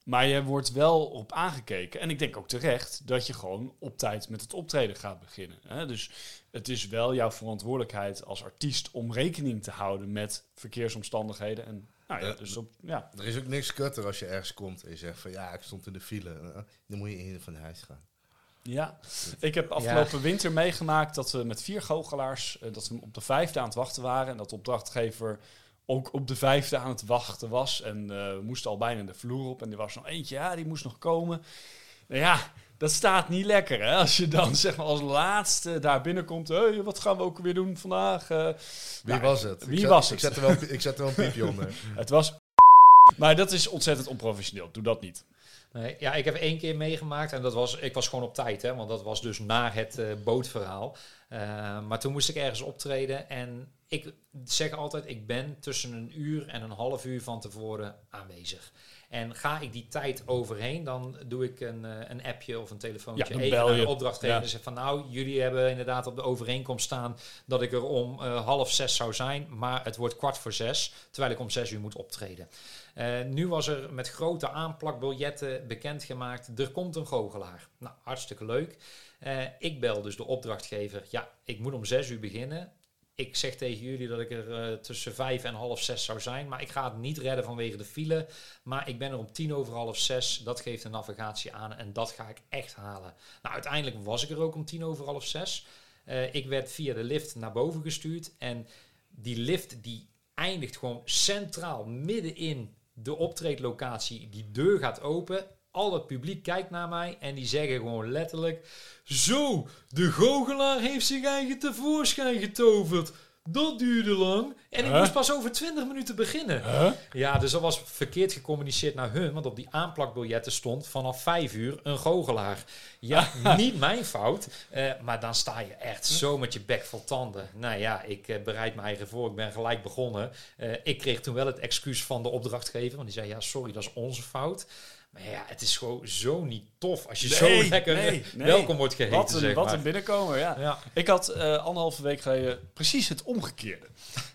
Maar je wordt wel op aangekeken. En ik denk ook terecht dat je gewoon op tijd met het optreden gaat beginnen. Hè? Dus het is wel jouw verantwoordelijkheid als artiest om rekening te houden met verkeersomstandigheden. En, nou ja, dus op, ja. Er is ook niks kutter als je ergens komt en je zegt van ja, ik stond in de file. Dan moet je in van huis gaan. Ja, ik heb afgelopen ja. winter meegemaakt dat we met vier goochelaars, uh, dat we op de vijfde aan het wachten waren. En dat de opdrachtgever ook op de vijfde aan het wachten was. En uh, we moesten al bijna de vloer op. En er was nog eentje, ja, die moest nog komen. Nou ja, dat staat niet lekker, hè? Als je dan zeg maar als laatste daar binnenkomt. Hey, wat gaan we ook weer doen vandaag? Uh, wie nou, was het? Wie ik was zet, het? Ik zet, er wel, ik zet er wel een piepje onder. Het was... Maar dat is ontzettend onprofessioneel. Doe dat niet. Nee, ja, ik heb één keer meegemaakt en dat was, ik was gewoon op tijd, hè, want dat was dus na het uh, bootverhaal. Uh, maar toen moest ik ergens optreden en ik zeg altijd, ik ben tussen een uur en een half uur van tevoren aanwezig. En ga ik die tijd overheen, dan doe ik een, uh, een appje of een telefoontje ja, even naar de opdrachtgever ja. en zeg van nou, jullie hebben inderdaad op de overeenkomst staan dat ik er om uh, half zes zou zijn, maar het wordt kwart voor zes, terwijl ik om zes uur moet optreden. Uh, nu was er met grote aanplakbiljetten bekendgemaakt, er komt een goochelaar. Nou, hartstikke leuk. Uh, ik bel dus de opdrachtgever, ja, ik moet om zes uur beginnen. Ik zeg tegen jullie dat ik er uh, tussen vijf en half zes zou zijn, maar ik ga het niet redden vanwege de file. Maar ik ben er om tien over half zes, dat geeft de navigatie aan en dat ga ik echt halen. Nou, uiteindelijk was ik er ook om tien over half zes. Uh, ik werd via de lift naar boven gestuurd en die lift die eindigt gewoon centraal midden in de optreedlocatie. Die deur gaat open. Al het publiek kijkt naar mij en die zeggen gewoon letterlijk: zo, de goochelaar heeft zich eigen tevoorschijn getoverd. Dat duurde lang. En ik huh? moest pas over twintig minuten beginnen. Huh? Ja, dus dat was verkeerd gecommuniceerd naar hun. Want op die aanplakbiljetten stond vanaf vijf uur een goochelaar. Ja, niet mijn fout. Uh, maar dan sta je echt zo met je bek vol tanden. Nou ja, ik uh, bereid me eigen voor. Ik ben gelijk begonnen. Uh, ik kreeg toen wel het excuus van de opdrachtgever. Want die zei, ja, sorry, dat is onze fout. Maar ja, het is gewoon zo niet tof als je nee, zo lekker nee, nee. welkom wordt geheten. Wat een, zeg wat maar. een binnenkomer, ja. ja. Ik had uh, anderhalve week geleden precies het omgekeerde.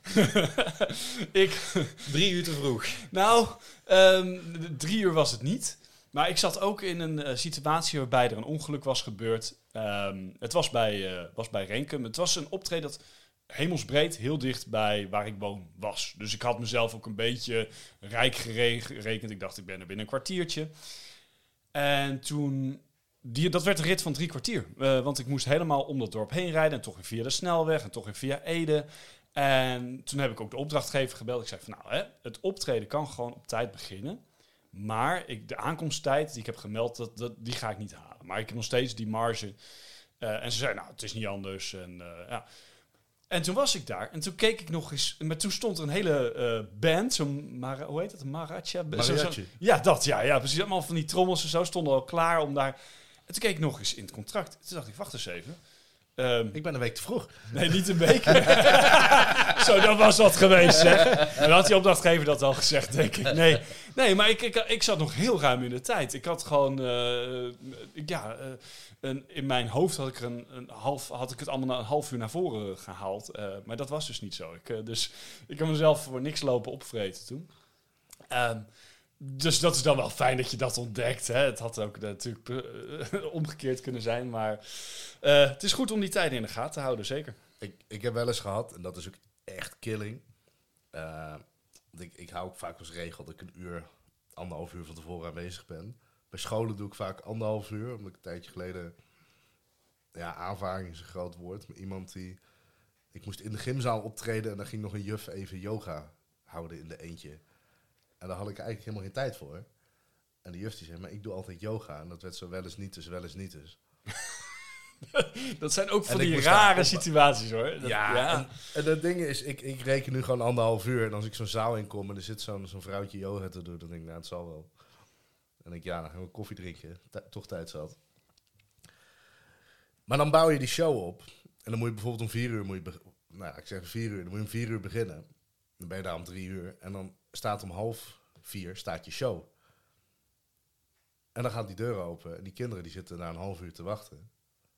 ik, drie uur te vroeg. Nou, um, drie uur was het niet. Maar ik zat ook in een uh, situatie waarbij er een ongeluk was gebeurd. Um, het was bij, uh, was bij Renkum. Het was een optreden dat hemelsbreed heel dicht bij waar ik woon was. Dus ik had mezelf ook een beetje rijk gerekend. Ik dacht, ik ben er binnen een kwartiertje. En toen... Die, dat werd een rit van drie kwartier. Uh, want ik moest helemaal om dat dorp heen rijden. En toch weer via de snelweg. En toch weer via Ede. En toen heb ik ook de opdrachtgever gebeld. Ik zei van nou, hè, het optreden kan gewoon op tijd beginnen. Maar ik, de aankomsttijd die ik heb gemeld, dat, dat, die ga ik niet halen. Maar ik heb nog steeds die marge. Uh, en ze zei, nou, het is niet anders. En uh, ja... En toen was ik daar. En toen keek ik nog eens... Maar toen stond er een hele uh, band. Zo'n... Mara, hoe heet dat? Een Maracha? Mariachi. Zo, zo, ja, dat. Ja, ja, precies. Allemaal van die trommels en zo stonden al klaar om daar... En toen keek ik nog eens in het contract. Toen dacht ik, wacht eens even. Um, ik ben een week te vroeg. Nee, niet een week. Zo, dat was wat geweest, zeg. En dan had die opdrachtgever dat al gezegd, denk ik. Nee, nee maar ik, ik, ik zat nog heel ruim in de tijd. Ik had gewoon... Uh, ja... Uh, En in mijn hoofd had ik, er een, een half, had ik het allemaal een half uur naar voren gehaald. Uh, maar dat was dus niet zo. Ik, uh, dus ik heb mezelf voor niks lopen opvreten toen. Um, dus dat is dan wel fijn dat je dat ontdekt. Hè. Het had ook uh, natuurlijk uh, omgekeerd kunnen zijn. Maar uh, het is goed om die tijden in de gaten te houden, zeker. Ik, ik heb wel eens gehad, en dat is ook echt killing. Uh, ik, ik hou ook vaak als regel dat ik een uur, anderhalf uur van tevoren aanwezig ben. Bij scholen doe ik vaak anderhalf uur, omdat ik een tijdje geleden... Ja, aanvaring is een groot woord. Maar iemand die... Ik moest in de gymzaal optreden en dan ging nog een juf even yoga houden in de eentje. En daar had ik eigenlijk helemaal geen tijd voor. En de juf die zei, maar ik doe altijd yoga. En dat werd zo wel eens niet dus, wel eens niet dus. Dat zijn ook van die rare situaties, hoor. Dat, ja, ja. En, en dat ding is, ik, ik reken nu gewoon anderhalf uur. En als ik zo'n zaal inkom en er zit zo'n, zo'n vrouwtje yoga te doen, dan denk ik, nou, het zal wel. En ik, ja, dan gaan we koffie drinken. T- toch tijd zat. Maar dan bouw je die show op. En dan moet je bijvoorbeeld om vier uur... Moet je be- nou, ik zeg vier uur. Dan moet je om vier uur beginnen. Dan ben je daar om drie uur. En dan staat om half vier staat je show. En dan gaat die deur open. En die kinderen die zitten daar een half uur te wachten.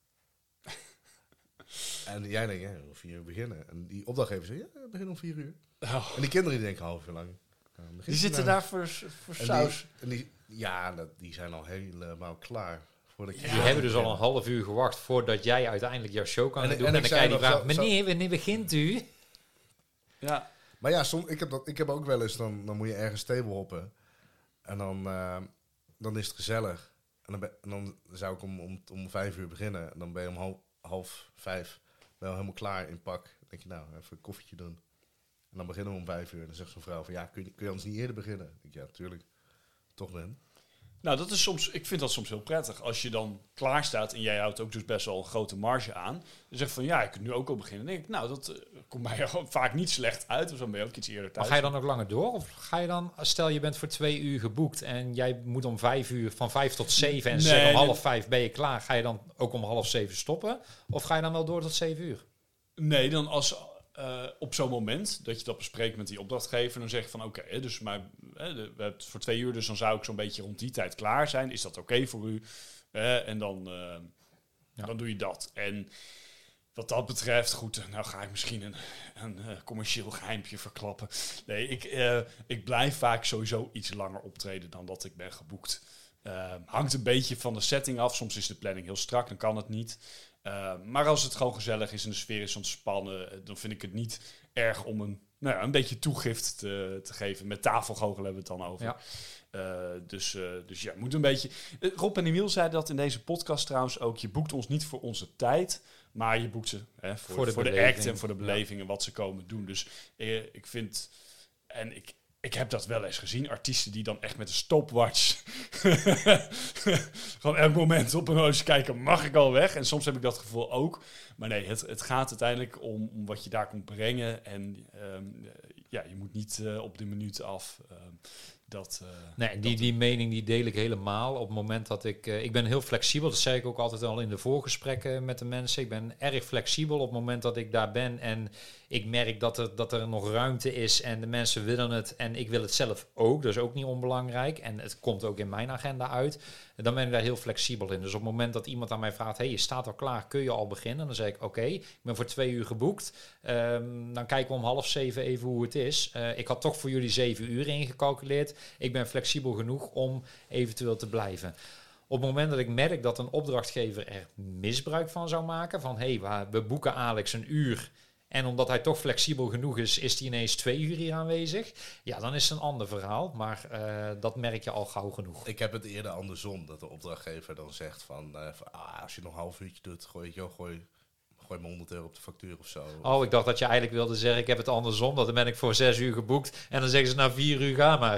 En jij denkt, ja, om vier uur beginnen. En die opdrachtgever zegt, ja, begin om vier uur. Oh. En die kinderen die denken een half uur lang. dan begint Die hij zitten nou. daar voor, voor En saus. Die, en die, ja, dat, die zijn al helemaal klaar. Voordat je Die hebben dus al een half uur gewacht voordat jij uiteindelijk jouw show kan En- gaan doen. en En, ik dan zei krijg je die nog vraag, zo- zo- meneer, wanneer begint u? Ja. Maar ja, som, ik, heb dat, ik heb ook wel eens, dan, dan moet je ergens table hoppen. En dan, uh, dan is het gezellig. En dan, ben, en dan zou ik om, om, om vijf uur beginnen. En dan ben je om half, half vijf ben je helemaal klaar in pak. Dan denk je, nou, even een koffietje doen. En dan beginnen we om vijf uur. En dan zegt zo'n vrouw van, ja, kun je, kun je anders niet eerder beginnen? Dan denk ik, ja, tuurlijk. Toch ben. Nou, dat is soms, ik vind dat soms heel prettig. Als je dan klaar staat en jij houdt ook dus best wel een grote marge aan. Dan zeg je van, ja, ik kan nu ook al beginnen. Dan denk ik, nou, dat uh, komt mij vaak niet slecht uit. Dus dan ben je ook iets eerder thuis. Maar ga je dan nog langer door? Of ga je dan, stel je bent voor twee uur geboekt en jij moet om vijf uur, van vijf tot zeven en Nee, zeg om nee. half vijf ben je klaar. Ga je dan ook om half zeven stoppen? Of ga je dan wel door tot zeven uur? Nee, dan als uh, op zo'n moment dat je dat bespreekt met die opdrachtgever, dan zeg je van oké, okay, dus maar uh, de, we hebben het voor twee uur, dus dan zou ik zo'n beetje rond die tijd klaar zijn. Is dat oké okay voor u? Uh, en dan, uh, ja. dan doe je dat. En wat dat betreft, goed, nou ga ik misschien een, een uh, commercieel geheimpje verklappen. Nee, ik, uh, ik blijf vaak sowieso iets langer optreden dan dat ik ben geboekt. Uh, hangt een beetje van de setting af. Soms is de planning heel strak, dan kan het niet. Uh, maar als het gewoon gezellig is en de sfeer is ontspannen, dan vind ik het niet erg om een, nou ja, een beetje toegift te, te geven. Met tafelgoochelen hebben we het dan over. Ja. Uh, dus, uh, dus ja, moet een beetje... Uh, Rob en Emiel zeiden dat in deze podcast trouwens ook. Je boekt ons niet voor onze tijd, maar je boekt ze hè, voor, voor, de, voor de act en voor de beleving en ja. wat ze komen doen. Dus uh, ik vind... En ik... Ik heb dat wel eens gezien. Artiesten die dan echt met een stopwatch gewoon elk moment op een horloge kijken, mag ik al weg? En soms heb ik dat gevoel ook. Maar nee, het, het gaat uiteindelijk om, om wat je daar komt brengen. En um, ja, je moet niet uh, op de minuut af. Um, dat, uh, nee, die, dat die mening die deel ik helemaal. Op het moment dat ik... Uh, ik ben heel flexibel. Dat zei ik ook altijd al in de voorgesprekken met de mensen. Ik ben erg flexibel op het moment dat ik daar ben. En ik merk dat er, dat er nog ruimte is. En de mensen willen het. En ik wil het zelf ook. Dat is ook niet onbelangrijk. En het komt ook in mijn agenda uit. En dan ben ik daar heel flexibel in. Dus op het moment dat iemand aan mij vraagt... Hey, je staat al klaar, kun je al beginnen? Dan zeg ik, oké, okay, ik ben voor twee uur geboekt. Um, dan kijken we om half zeven even hoe het is. Uh, ik had toch voor jullie zeven uur ingecalculeerd. Ik ben flexibel genoeg om eventueel te blijven. Op het moment dat ik merk dat een opdrachtgever er misbruik van zou maken... van hé, hey, we boeken Alex een uur... en omdat hij toch flexibel genoeg is, is hij ineens twee uur hier aanwezig... ja, dan is het een ander verhaal. Maar uh, dat merk je al gauw genoeg. Ik heb het eerder andersom, dat de opdrachtgever dan zegt van... Uh, van ah, als je nog een half uurtje doet, gooi je gooi Gooi me honderd euro op de factuur of zo. Oh, ik dacht dat je eigenlijk wilde zeggen... ik heb het andersom, dat dan ben ik voor zes uur geboekt... en dan zeggen ze na vier uur, ga maar.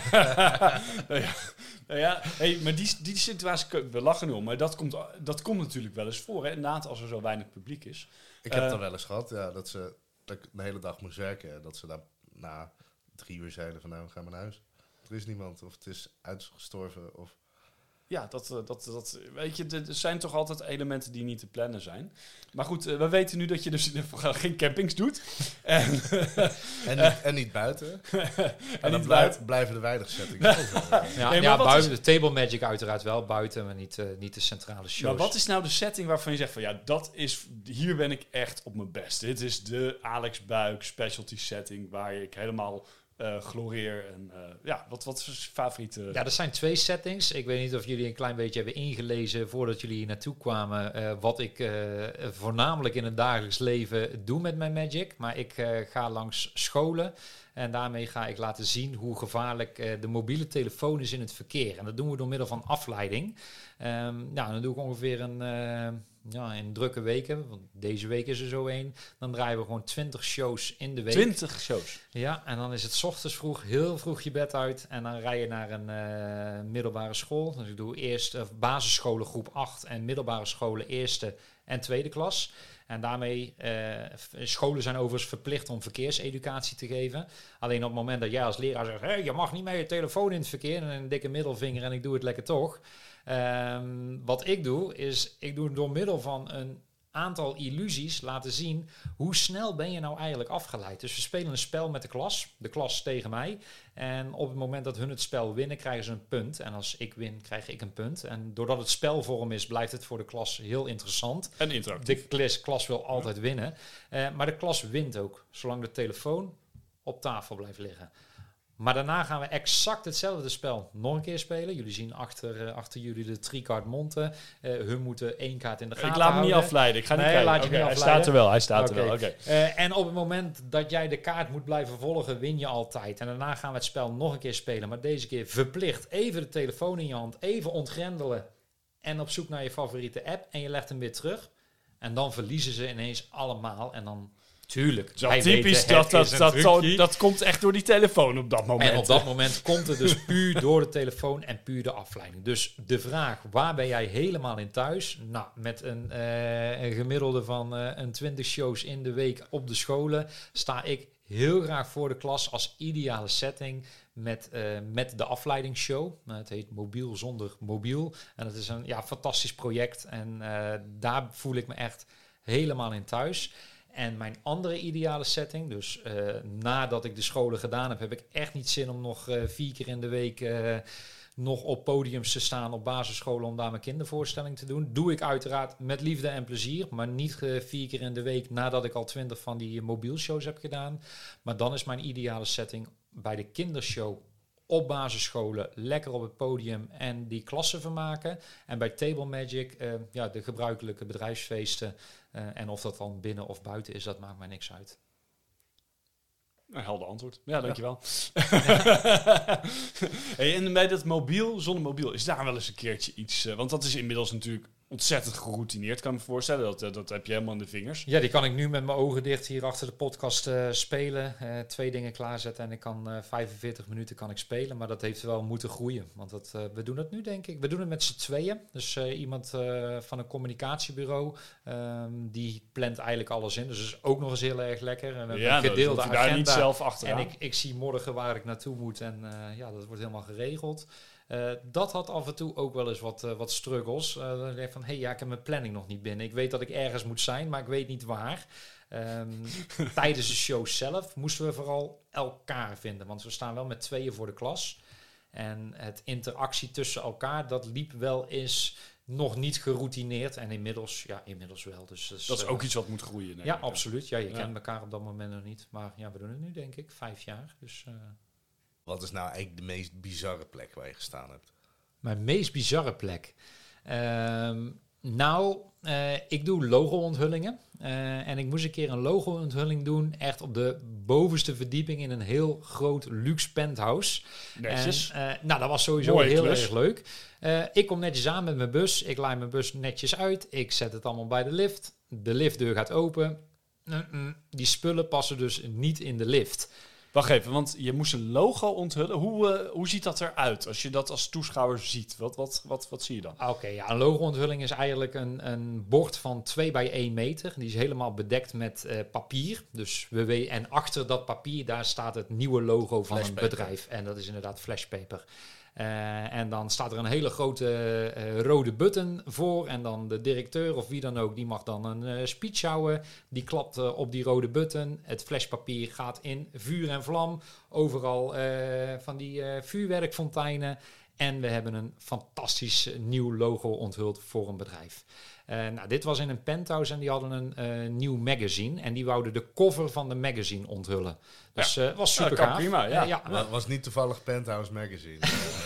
nou ja, nou ja hey, maar die, die situatie, we lachen nu om... maar dat komt, dat komt natuurlijk wel eens voor, hè? Inderdaad, als er zo weinig publiek is. Ik heb uh, het al wel eens gehad, ja, dat, ze, dat ik de hele dag moest werken... dat ze dan na drie uur zeiden van... nou, we gaan maar naar huis. Er is niemand, of het is uitgestorven, of... Ja, dat, dat, dat, weet je, er zijn toch altijd elementen die niet te plannen zijn. Maar goed, we weten nu dat je dus in ieder geval geen campings doet. En, en, niet, en niet buiten. en, en dan niet blijf, buiten. blijven de weinig settings over. Ja, nee, ja buiten, is, de Table Magic uiteraard wel buiten, maar niet, uh, niet de centrale shows. Maar wat is nou de setting waarvan je zegt van ja, dat is, hier ben ik echt op mijn best. Dit is de Alex Buik specialty setting waar ik helemaal... Uh, gloreer en uh, ja, wat, wat is je favoriete? Ja, er zijn twee settings. Ik weet niet of jullie een klein beetje hebben ingelezen voordat jullie hier naartoe kwamen, uh, wat ik uh, voornamelijk in het dagelijks leven doe met mijn Magic. Maar ik uh, ga langs scholen en daarmee ga ik laten zien hoe gevaarlijk uh, de mobiele telefoon is in het verkeer. En dat doen we door middel van afleiding. Um, nou, dan doe ik ongeveer een... Uh, Ja, in drukke weken, want deze week is er zo één. Dan draaien we gewoon twintig shows in de week. twintig shows? Ja, en dan is het 's ochtends vroeg, heel vroeg je bed uit. En dan rij je naar een uh, middelbare school. Dus ik doe eerst uh, basisscholen groep acht en middelbare scholen eerste en tweede klas. En daarmee, uh, scholen zijn overigens verplicht om verkeerseducatie te geven. Alleen op het moment dat jij als leraar zegt... Hey, je mag niet met je telefoon in het verkeer en een dikke middelvinger en ik doe het lekker toch... Um, wat ik doe, is ik doe door middel van een aantal illusies laten zien hoe snel ben je nou eigenlijk afgeleid. Dus we spelen een spel met de klas, de klas tegen mij. En op het moment dat hun het spel winnen, krijgen ze een punt. En als ik win, krijg ik een punt. En doordat het spelvorm is, blijft het voor de klas heel interessant. En interactief. De klas, klas wil altijd ja. winnen. Uh, maar de klas wint ook, zolang de telefoon op tafel blijft liggen. Maar daarna gaan we exact hetzelfde spel nog een keer spelen. Jullie zien achter, uh, achter jullie de three-card monten. Uh, hun moeten één kaart in de gaten Ik laat me houden. niet afleiden. Ik ga niet nee, kijken. laat je Okay, niet hij afleiden. staat er wel. Hij staat Okay. er wel. Okay. Uh, en op het moment dat jij de kaart moet blijven volgen, win je altijd. En daarna gaan we het spel nog een keer spelen. Maar deze keer verplicht even de telefoon in je hand. Even ontgrendelen. En op zoek naar je favoriete app. En je legt hem weer terug. En dan verliezen ze ineens allemaal. En dan... Tuurlijk. Zo typisch, dat, dat, dat, dat, dat komt echt door die telefoon op dat moment. En op dat moment komt het dus puur door de telefoon en puur de afleiding. Dus de vraag, waar ben jij helemaal in thuis? Nou, met een, uh, een gemiddelde van uh, een twintig shows in de week op de scholen... sta ik heel graag voor de klas als ideale setting... met, uh, met de afleidingsshow. Uh, het heet Mobiel zonder mobiel. En het is een ja, fantastisch project. En uh, daar voel ik me echt helemaal in thuis... En mijn andere ideale setting, dus uh, nadat ik de scholen gedaan heb, heb ik echt niet zin om nog uh, vier keer in de week uh, nog op podiums te staan op basisscholen om daar mijn kindervoorstelling te doen. Doe ik uiteraard met liefde en plezier, maar niet uh, vier keer in de week nadat ik al twintig van die uh, mobielshows heb gedaan. Maar dan is mijn ideale setting bij de kindershow op basisscholen, lekker op het podium en die klassen vermaken. En bij Table Magic, uh, ja, de gebruikelijke bedrijfsfeesten. Uh, en of dat dan binnen of buiten is, dat maakt mij niks uit. Een helder antwoord. Ja, dankjewel. Ja. Hey, en bij dat mobiel, zonder mobiel, is daar wel eens een keertje iets... Uh, want dat is inmiddels natuurlijk ontzettend geroutineerd, kan ik me voorstellen. Dat, uh, dat heb je helemaal in de vingers. Ja, die kan ik nu met mijn ogen dicht hier achter de podcast uh, spelen. Uh, twee dingen klaarzetten en ik kan uh, vijfenveertig minuten kan ik spelen. Maar dat heeft wel moeten groeien. Want dat, uh, we doen het nu, denk ik. We doen het met z'n tweeën. Dus uh, iemand uh, van een communicatiebureau, um, die plant eigenlijk alles in. Dus dat is ook nog eens heel erg lekker. En we hebben ja, een gedeelde dat agenda. Daar niet zelf achteraan. En ik, ik zie morgen waar ik naartoe moet. En uh, ja, dat wordt helemaal geregeld. Uh, dat had af en toe ook wel eens wat, uh, wat struggles. Uh, dan denk ik van, hé, hey, ja, ik heb mijn planning nog niet binnen. Ik weet dat ik ergens moet zijn, maar ik weet niet waar. Um, tijdens de show zelf moesten we vooral elkaar vinden. Want we staan wel met tweeën voor de klas. En het interactie tussen elkaar, dat liep wel eens nog niet geroutineerd. En inmiddels, ja, inmiddels wel. Dus, dus, dat is uh, ook iets wat moet groeien. Ja, absoluut. Ja, je ja. kent elkaar op dat moment nog niet. Maar ja, we doen het nu, denk ik, vijf jaar. Dus... Uh, Wat is nou eigenlijk de meest bizarre plek waar je gestaan hebt? Mijn meest bizarre plek? Um, nou, uh, ik doe logo-onthullingen. Uh, en ik moest een keer een logo-onthulling doen. Echt op de bovenste verdieping in een heel groot luxe penthouse. Netjes. En, uh, nou, dat was sowieso Mooie heel klus. erg leuk. Uh, ik kom netjes aan met mijn bus. Ik laai mijn bus netjes uit. Ik zet het allemaal bij de lift. De liftdeur gaat open. Mm-mm. Die spullen passen dus niet in de lift. Wacht even, want je moest een logo onthullen. Hoe, uh, hoe ziet dat eruit als je dat als toeschouwer ziet? Wat, wat, wat, wat zie je dan? Oké, okay, ja, een logo-onthulling is eigenlijk een, een bord van twee bij één meter. Die is helemaal bedekt met uh, papier. Dus we we- en achter dat papier, daar staat het nieuwe logo van Flashpaper. een bedrijf. En dat is inderdaad flashpaper. Uh, en dan staat er een hele grote uh, rode button voor. En dan de directeur of wie dan ook, die mag dan een uh, speech houden. Die klapt uh, op die rode button. Het flashpapier gaat in vuur en vlam. Overal uh, van die uh, vuurwerkfonteinen. En we hebben een fantastisch uh, nieuw logo onthuld voor een bedrijf. Uh, nou, dit was in een penthouse en die hadden een uh, nieuw magazine. En die wouden de cover van de magazine onthullen. Dus Ja. uh, was Ja, super dat kan gaaf. prima, ja. Uh, ja. Dat was niet toevallig Penthouse Magazine.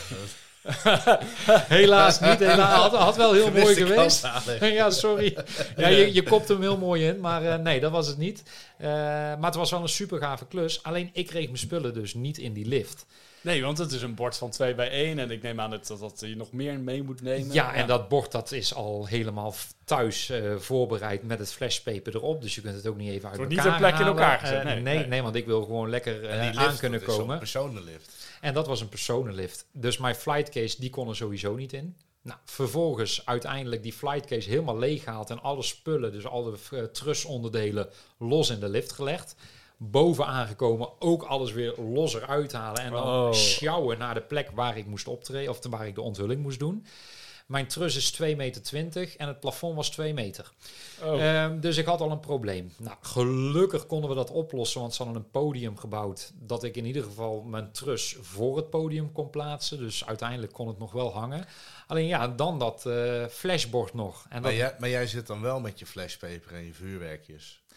Helaas niet. Helaas. Had, had wel heel mooi Gemiste geweest. kans, Alex. Ja, sorry. Ja, je, je kopt hem heel mooi in. Maar uh, nee, dat was het niet. Uh, maar het was wel een super gave klus. Alleen ik kreeg mijn spullen dus niet in die lift. Nee, want het is een bord van twee bij één. En ik neem aan dat, dat, dat je nog meer mee moet nemen. Ja, en dat bord dat is al helemaal f- thuis uh, voorbereid met het flashpaper erop. Dus je kunt het ook niet even uit wordt elkaar niet ter plekke in halen. elkaar gezet, Uh, nee, nee, nee. nee, want ik wil gewoon lekker uh, En die aan lift, kunnen dat is zo'n komen. personenlift. En dat was een personenlift. Dus mijn flightcase, die kon er sowieso niet in. Nou, vervolgens uiteindelijk die flightcase helemaal leeggehaald en alle spullen, dus alle uh, trusonderdelen, los in de lift gelegd. Boven aangekomen, ook alles weer los eruit halen en dan Oh. sjouwen naar de plek waar ik moest optreden, of waar ik de onthulling moest doen. Mijn trus is twee meter twintig en het plafond was twee meter. Oh. Um, dus ik had al een probleem. Nou, gelukkig konden we dat oplossen, want ze hadden een podium gebouwd dat ik in ieder geval mijn trus voor het podium kon plaatsen. Dus uiteindelijk kon het nog wel hangen. Alleen ja, dan dat uh, flashbord nog. En Maar dat, jij, maar jij zit dan wel met je flashpaper en je vuurwerkjes.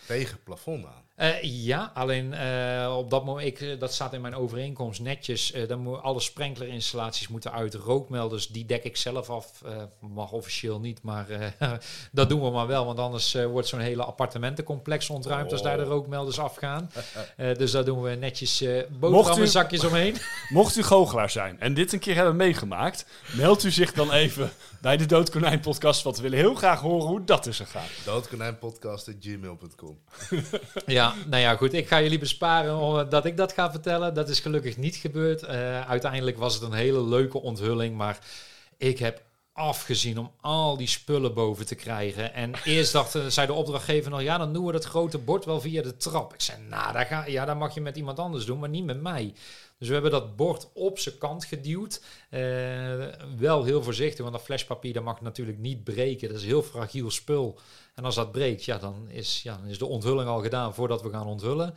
Tegen het plafond aan. Uh, ja, alleen uh, op dat moment, ik, uh, dat staat in mijn overeenkomst netjes. Uh, dan moet alle sprenklerinstallaties moeten uit. Rookmelders, die dek ik zelf af. Uh, mag officieel niet, maar uh, dat doen we maar wel. Want anders uh, wordt zo'n hele appartementencomplex ontruimd oh. als daar de rookmelders afgaan. Uh, dus daar doen we netjes uh, boterhammenzakjes omheen. Mocht u goochelaar zijn en dit een keer hebben meegemaakt, meld u zich dan even bij de Doodkonijn podcast. Want we willen heel graag horen hoe dat is gegaan. doodkonijnpodcast at gmail dot com. Ja, nou ja, goed. Ik ga jullie besparen om, dat ik dat ga vertellen. Dat is gelukkig niet gebeurd. Uh, uiteindelijk was het een hele leuke onthulling. Maar ik heb afgezien om al die spullen boven te krijgen. En eerst dacht, uh, zei de opdrachtgever nog, ja, dan doen we dat grote bord wel via de trap. Ik zei, nou, dat, ga, ja, dat mag je met iemand anders doen, maar niet met mij. Dus we hebben dat bord op zijn kant geduwd. Uh, wel heel voorzichtig, want dat flespapier dat mag natuurlijk niet breken. Dat is heel fragiel spul. En als dat breekt, ja, dan is, ja, dan is de onthulling al gedaan voordat we gaan onthullen.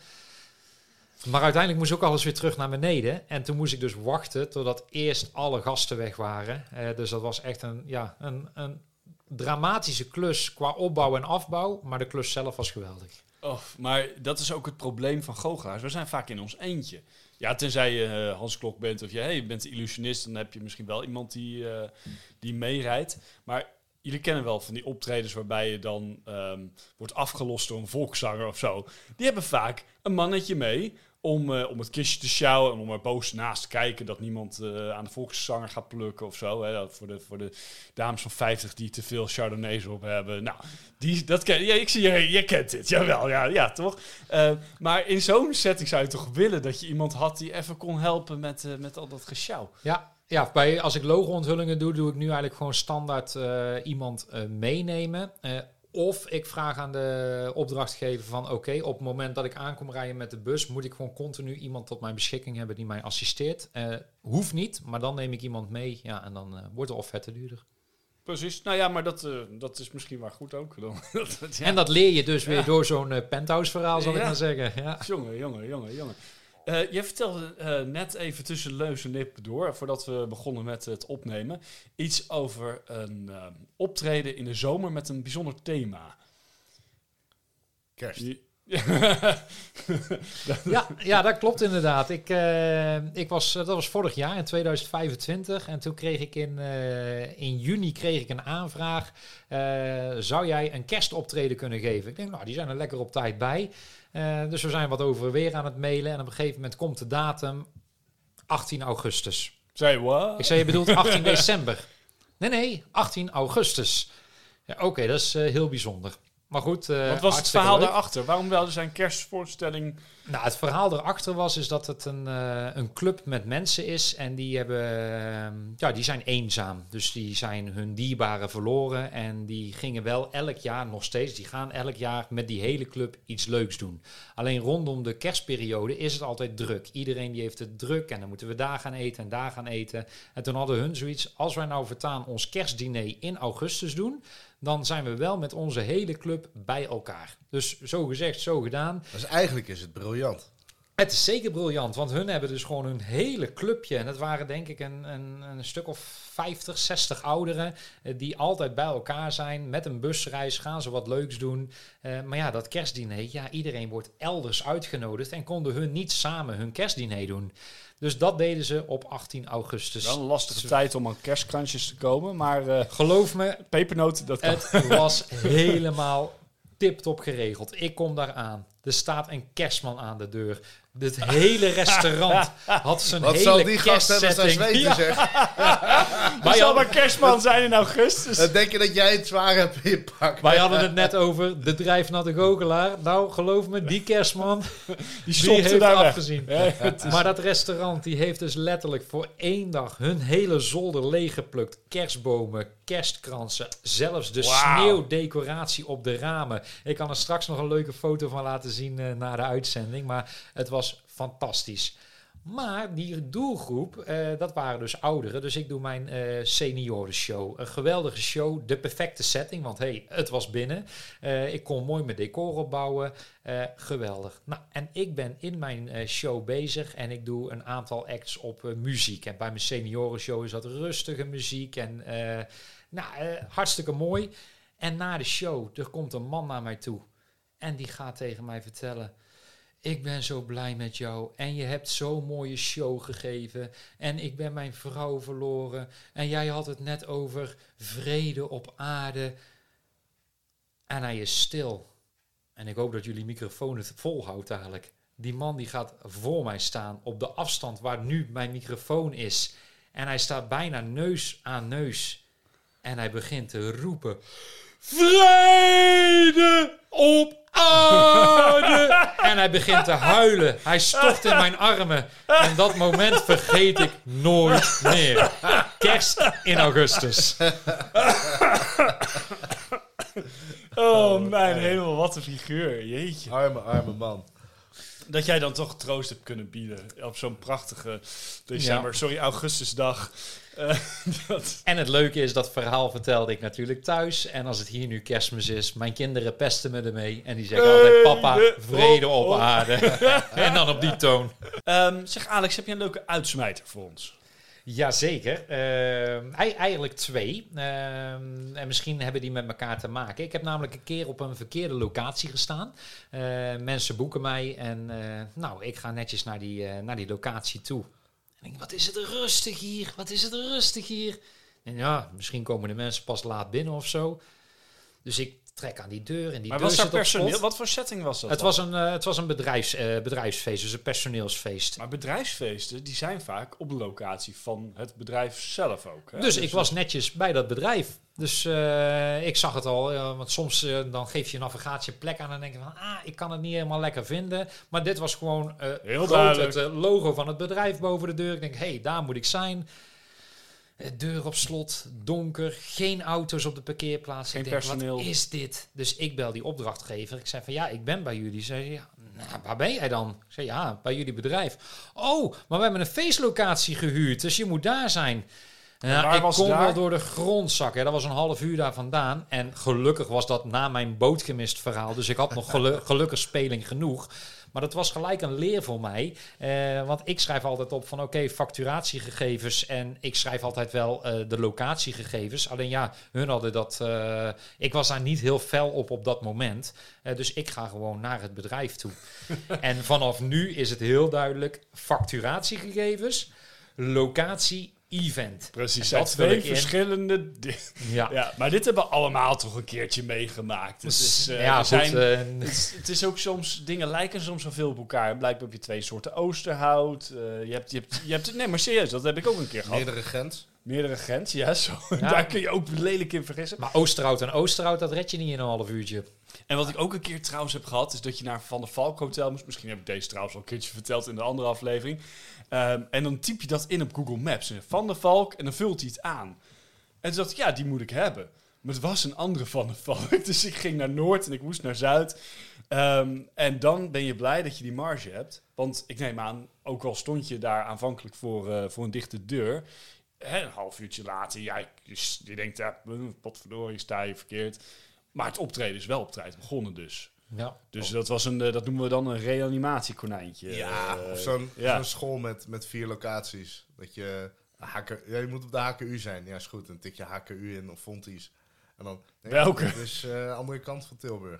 Maar uiteindelijk moest ook alles weer terug naar beneden. En toen moest ik dus wachten totdat eerst alle gasten weg waren. Uh, dus dat was echt een, ja, een, een dramatische klus qua opbouw en afbouw. Maar de klus zelf was geweldig. Oh, maar dat is ook het probleem van goochelaars. We zijn vaak in ons eentje. Ja, tenzij je uh, Hans Klok bent of je, hey, je bent illusionist, dan heb je misschien wel iemand die, uh, die meerijdt. Maar jullie kennen wel van die optredens waarbij je dan um, wordt afgelost door een volkszanger of zo. Die hebben vaak een mannetje mee om, uh, om het kistje te sjouwen en om er boos naast te kijken dat niemand uh, aan de volkszanger gaat plukken of zo. Hè. Dat voor, de, voor de dames van vijftig die te veel Chardonnays op hebben. Nou, die, dat ken, ja, ik zie je, je kent dit. Jawel, ja, ja toch? Uh, maar in zo'n setting zou je toch willen dat je iemand had die even kon helpen met, uh, met al dat gesjouw. Ja. Ja, bij, als ik logo-onthullingen doe, doe ik nu eigenlijk gewoon standaard uh, iemand uh, meenemen. Uh, of ik vraag aan de opdrachtgever van, oké, okay, op het moment dat ik aankom rijden met de bus, moet ik gewoon continu iemand tot mijn beschikking hebben die mij assisteert. Uh, hoeft niet, maar dan neem ik iemand mee, ja, en dan uh, wordt de offerte duurder. Precies. Nou ja, maar dat, uh, dat is misschien wel goed ook. Dan. Ja. En dat leer je dus weer ja. door zo'n uh, penthouse-verhaal, zal ja. ik maar zeggen. Ja. Jongen, jongen, jongen, jongen. Uh, jij vertelde uh, net even tussen leus en lip door, voordat we begonnen met het opnemen, iets over een uh, optreden in de zomer met een bijzonder thema. Kerst. ja, ja, dat klopt inderdaad. Ik, uh, ik was, dat was vorig jaar, in tweeduizend vijfentwintig. En toen kreeg ik in, uh, in juni kreeg ik een aanvraag. Uh, zou jij een kerstoptreden kunnen geven? Ik denk, nou, die zijn er lekker op tijd bij. Uh, dus we zijn wat over weer aan het mailen. En op een gegeven moment komt de datum achttien augustus. Zei wat? Ik zei, je bedoelt achttien december. Nee, nee, achttien augustus. Ja, Oké, okay, dat is uh, heel bijzonder. Maar goed, uh, wat was het verhaal leuk. daarachter? Waarom wilden zij een kerstvoorstelling? Nou, het verhaal erachter was is dat het een, uh, een club met mensen is en die hebben, uh, ja, die zijn eenzaam. Dus die zijn hun dierbaren verloren en die gingen wel elk jaar nog steeds, die gaan elk jaar met die hele club iets leuks doen. Alleen rondom de kerstperiode is het altijd druk. Iedereen die heeft het druk en dan moeten we daar gaan eten en daar gaan eten. En toen hadden hun zoiets, als wij nou voortaan ons kerstdiner in augustus doen, dan zijn we wel met onze hele club bij elkaar. Dus zo gezegd, zo gedaan. Dus eigenlijk is het briljant. Het is zeker briljant, want hun hebben dus gewoon hun hele clubje. En dat waren denk ik een, een, een stuk of vijftig, zestig ouderen eh, die altijd bij elkaar zijn. Met een busreis gaan ze wat leuks doen. Uh, maar ja, dat kerstdiner, ja, iedereen wordt elders uitgenodigd en konden hun niet samen hun kerstdiner doen. Dus dat deden ze op achttien augustus. Wel een lastige dus tijd om aan kerstkrantjes te komen, maar uh, geloof me, pepernoten, dat kan. Het was helemaal tip-top geregeld. Ik kom daar aan. Er staat een kerstman aan de deur. Het hele restaurant had zijn Wat hele zal die gast hebben zijn kerstsetting. zweten, zeg. Maar zal maar kerstman zijn in augustus. Dan denk je dat jij het zwaar hebt inpakt. Wij hadden het net over de drijfnatte goochelaar. Nou, geloof me, die kerstman die, die heeft daar afgezien. Ja, is... Maar dat restaurant die heeft dus letterlijk voor één dag hun hele zolder leeggeplukt. Kerstbomen, kerstkransen, zelfs de wow. sneeuwdecoratie op de ramen. Ik kan er straks nog een leuke foto van laten zien uh, na de uitzending. Maar het was fantastisch. Maar die doelgroep, uh, dat waren dus ouderen. Dus ik doe mijn uh, seniorenshow. Een geweldige show, de perfecte setting. Want hey, het was binnen. Uh, ik kon mooi mijn decor opbouwen. Uh, geweldig. Nou, en ik ben in mijn uh, show bezig. En ik doe een aantal acts op uh, muziek. En bij mijn seniorenshow is dat rustige muziek. En uh, nou, uh, hartstikke mooi. En na de show, er komt een man naar mij toe. En die gaat tegen mij vertellen... Ik ben zo blij met jou en je hebt zo'n mooie show gegeven en ik ben mijn vrouw verloren en jij had het net over vrede op aarde. En hij is stil. En ik hoop dat jullie microfoon het volhoudt eigenlijk. Die man die gaat voor mij staan op de afstand waar nu mijn microfoon is. En hij staat bijna neus aan neus. En hij begint te roepen... Vrede op aarde! En hij begint te huilen. Hij stort in mijn armen. En dat moment vergeet ik nooit meer. Kerst in augustus. Oh, mijn hemel, wat een figuur. Jeetje. Arme, arme man. Dat jij dan toch troost hebt kunnen bieden op zo'n prachtige december, Ja. sorry, augustusdag. Uh, dat... En het leuke is, dat verhaal vertelde ik natuurlijk thuis. En als het hier nu kerstmis is, mijn kinderen pesten me ermee. En die zeggen altijd, papa, vrede op aarde. En dan op die toon. Um, zeg Alex, heb je een leuke uitsmijter voor ons? Jazeker. Uh, eigenlijk twee. Uh, en misschien hebben die met elkaar te maken. Ik heb namelijk een keer op een verkeerde locatie gestaan. Uh, mensen boeken mij en uh, nou, ik ga netjes naar die, uh, naar die locatie toe. En ik denk, wat is het rustig hier? Wat is het rustig hier? En ja, misschien komen de mensen pas laat binnen of zo. Dus ik trek aan die deur en die maar deur was daar zit op personeel? slot. Wat voor setting was dat? Het dan? was een, uh, het was een bedrijfs, uh, bedrijfsfeest, dus een personeelsfeest. Maar bedrijfsfeesten, die zijn vaak op de locatie van het bedrijf zelf ook. Hè? Dus ik was netjes bij dat bedrijf. Dus uh, ik zag het al, uh, want soms uh, dan geef je navigatie een plek aan en denk je van, ah, ik kan het niet helemaal lekker vinden. Maar dit was gewoon uh, Heel groot, duidelijk. het uh, logo van het bedrijf boven de deur. Ik denk, hé, hey, daar moet ik zijn. Uh, deur op slot, donker, geen auto's op de parkeerplaats. Geen ik denk, personeel. Wat is dit? Dus ik bel die opdrachtgever. Ik zei van, ja, ik ben bij jullie. Ze zei, ja, nou, waar ben jij dan? Ik zei, ja, bij jullie bedrijf. Oh, maar we hebben een feestlocatie gehuurd, dus je moet daar zijn. Ja, waar ik was kon daar? wel door de grond zakken. Dat was een half uur daar vandaan. En gelukkig was dat na mijn bootgemist verhaal. Dus ik had nog gelu- gelukkig speling genoeg. Maar dat was gelijk een leer voor mij. Uh, want ik schrijf altijd op van oké, okay, facturatiegegevens. En ik schrijf altijd wel uh, de locatiegegevens. Alleen ja, hun hadden dat... Uh, ik was daar niet heel fel op op dat moment. Uh, dus ik ga gewoon naar het bedrijf toe. En vanaf nu is het heel duidelijk facturatiegegevens, locatie, event. Precies, En dat twee in. verschillende di- Ja, ja, maar dit hebben we allemaal toch een keertje meegemaakt. Het is, uh, ja er goed. zijn, uh, het, is, het is ook soms, dingen lijken soms wel veel op elkaar. Blijkbaar heb je twee soorten oosterhout. Uh, je hebt, je hebt, je hebt, nee, maar serieus, dat heb ik ook een keer gehad. Meerdere grens. Meerdere grens, ja, zo. Ja. Daar kun je ook lelijk in vergissen. maar Oosterhout en Oosterhout, dat red je niet in een half uurtje. En wat ik ook een keer trouwens heb gehad, is dat je naar Van der Valk Hotel moest. Misschien heb ik deze trouwens al een keertje verteld in de andere aflevering. Um, en dan typ je dat in op Google Maps. Van der Valk, en dan vult hij het aan. En toen dacht ik, ja, die moet ik hebben. Maar het was een andere Van der Valk. Dus ik ging naar Noord en ik moest naar Zuid. Um, en dan ben je blij dat je die marge hebt. Want ik neem aan, ook al stond je daar aanvankelijk voor, uh, voor een dichte deur. Hè, een half uurtje later, ja, je, je denkt, ja, potverdorie, sta je verkeerd. Maar het optreden is wel op tijd begonnen dus. Ja. Dus dat, was een, uh, dat noemen we dan een reanimatiekonijntje. Ja, Uh, of zo'n, ja. zo'n school met, met vier locaties. Dat je, H K, ja, je moet op de H K U zijn. Ja, is goed. Dan tik je H K U in of Fontys. En dan, nee, Welke? Dus uh, de andere kant van Tilburg.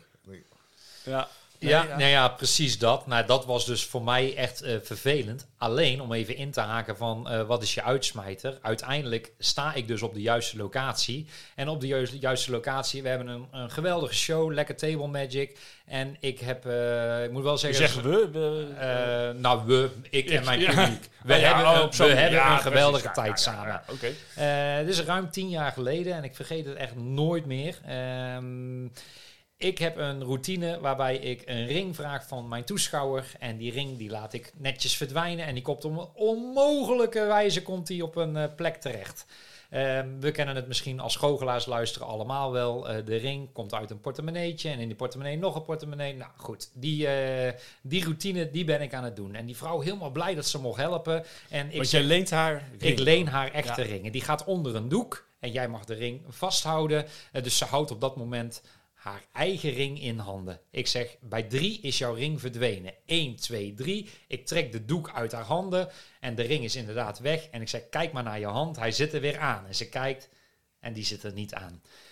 Ja. Ja, Nee, ja. nou ja, precies dat. Nou, dat was dus voor mij echt uh, vervelend. Alleen, om even in te haken van uh, wat is je uitsmijter? Uiteindelijk sta ik dus op de juiste locatie. En op de juiste, juiste locatie, we hebben een, een geweldige show, lekker table magic. En ik heb, uh, ik moet wel Je zeggen... zegt we? we Uh, nou, we, ik en mijn Ja. publiek. We Oh, ja, hebben, oh, een- op zo'n- we hebben ja, een geweldige precies, ja, tijd ja, ja, samen. ja, Oké. Uh, dit is ruim tien jaar geleden en ik vergeet het echt nooit meer. Um, ik heb een routine waarbij ik een ring vraag van mijn toeschouwer. En die ring die laat ik netjes verdwijnen. En die komt op een onmogelijke wijze komt die op een uh, plek terecht. Um, we kennen het misschien als goochelaars luisteren allemaal wel. Uh, de ring komt uit een portemonneetje en in die portemonnee nog een portemonnee. Nou goed, die, uh, die routine die ben ik aan het doen. En die vrouw helemaal blij dat ze mocht helpen. En ik Want zeg, jij leent haar ring. ik leen haar echte Ja. ringen. Die gaat onder een doek en jij mag de ring vasthouden. Uh, dus ze houdt op dat moment haar eigen ring in handen. Ik zeg, bij drie is jouw ring verdwenen. Eén, twee, drie. Ik trek de doek uit haar handen en de ring is inderdaad weg. En ik zeg, kijk maar naar je hand, hij zit er weer aan. En ze kijkt en die zit er niet aan.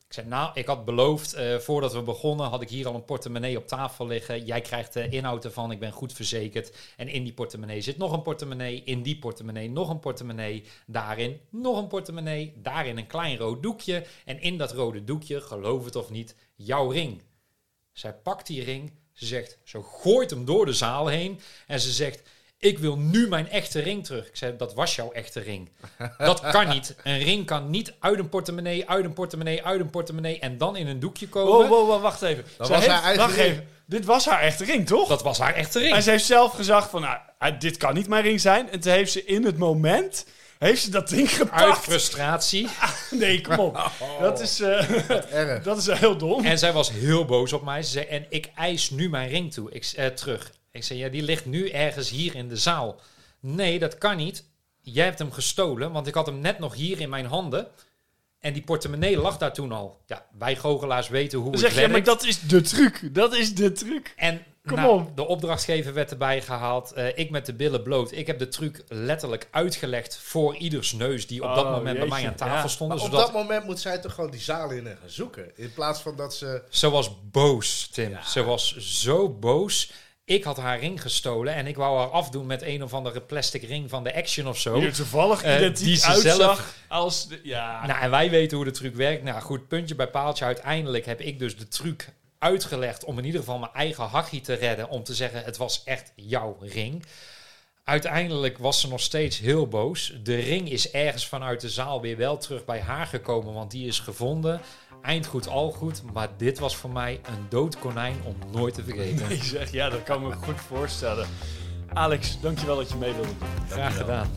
Ik zei, nou, ik had beloofd, uh, voordat we begonnen, had ik hier al een portemonnee op tafel liggen. Jij krijgt de inhoud ervan, ik ben goed verzekerd. En in die portemonnee zit nog een portemonnee, in die portemonnee nog een portemonnee, daarin nog een portemonnee, daarin een klein rood doekje. En in dat rode doekje, geloof het of niet, jouw ring. Zij pakt die ring, ze zegt, ze gooit hem door de zaal heen en ze zegt, ik wil nu mijn echte ring terug. Ik zei, dat was jouw echte ring. Dat kan niet. Een ring kan niet uit een portemonnee, uit een portemonnee, uit een portemonnee en dan in een doekje komen. Wow, wow, wow, wacht even. Dat Zij was heeft, haar eigen wacht ring. even. Dit was haar echte ring, toch? Dat was haar echte ring. En ze heeft zelf gezegd van, nou, dit kan niet mijn ring zijn. En toen heeft ze in het moment, heeft ze dat ding gepakt. Uit frustratie. Nee, kom op. Oh. Dat is, uh, Erg. dat is heel dom. En zij was heel boos op mij. Ze zei, en ik eis nu mijn ring toe. Ik, uh, terug. Ik zei, ja, die ligt nu ergens hier in de zaal. Nee, dat kan niet. Jij hebt hem gestolen, want ik had hem net nog hier in mijn handen. En die portemonnee lag daar toen al. Ja, wij goochelaars weten hoe Dan het zeg je, werkt. maar dat is de truc. Dat is de truc. En Kom nou, op. de opdrachtgever werd erbij gehaald. Uh, ik met de billen bloot. Ik heb de truc letterlijk uitgelegd voor ieders neus die op dat Oh, moment bij mij jeetje. aan tafel Ja. stonden. Maar op zodat dat moment moet zij toch gewoon die zaal in en gaan zoeken. In plaats van dat ze... Ze was boos, Tim. Ja. Ze was zo boos. Ik had haar ring gestolen en ik wou haar afdoen met een of andere plastic ring van de Action of zo. Die er toevallig Eh, identiek die ze uitzag zelf- als... De, ja. Nou, en wij weten hoe de truc werkt. Nou goed, puntje bij paaltje. Uiteindelijk heb ik dus de truc uitgelegd om in ieder geval mijn eigen hachie te redden. Om te zeggen, het was echt jouw ring. Uiteindelijk was ze nog steeds heel boos. De ring is ergens vanuit de zaal weer wel terug bij haar gekomen, want die is gevonden. Eind goed, al goed. Maar dit was voor mij een dood konijn om nooit te vergeten. Ik zeg, ja, dat kan ik me goed voorstellen. Alex, dankjewel dat je mee wilde doen. Graag gedaan.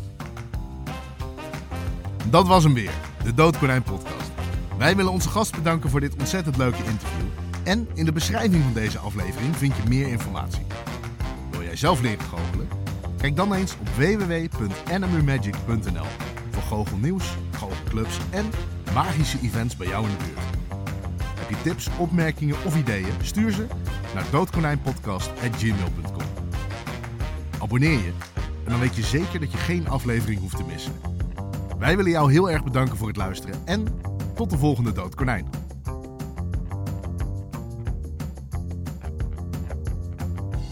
Dat was hem weer, de Doodkonijn podcast. Wij willen onze gast bedanken voor dit ontzettend leuke interview. En in de beschrijving van deze aflevering vind je meer informatie. Wil jij zelf leren goochelen? Kijk dan eens op w w w punt n m u magic punt n l voor goochelnieuws, goochelclubs en magische events bij jou in de buurt. Heb je tips, opmerkingen of ideeën? Stuur ze naar doodkonijnpodcast at gmail punt com. Abonneer je en dan weet je zeker dat je geen aflevering hoeft te missen. Wij willen jou heel erg bedanken voor het luisteren en tot de volgende Doodkonijn.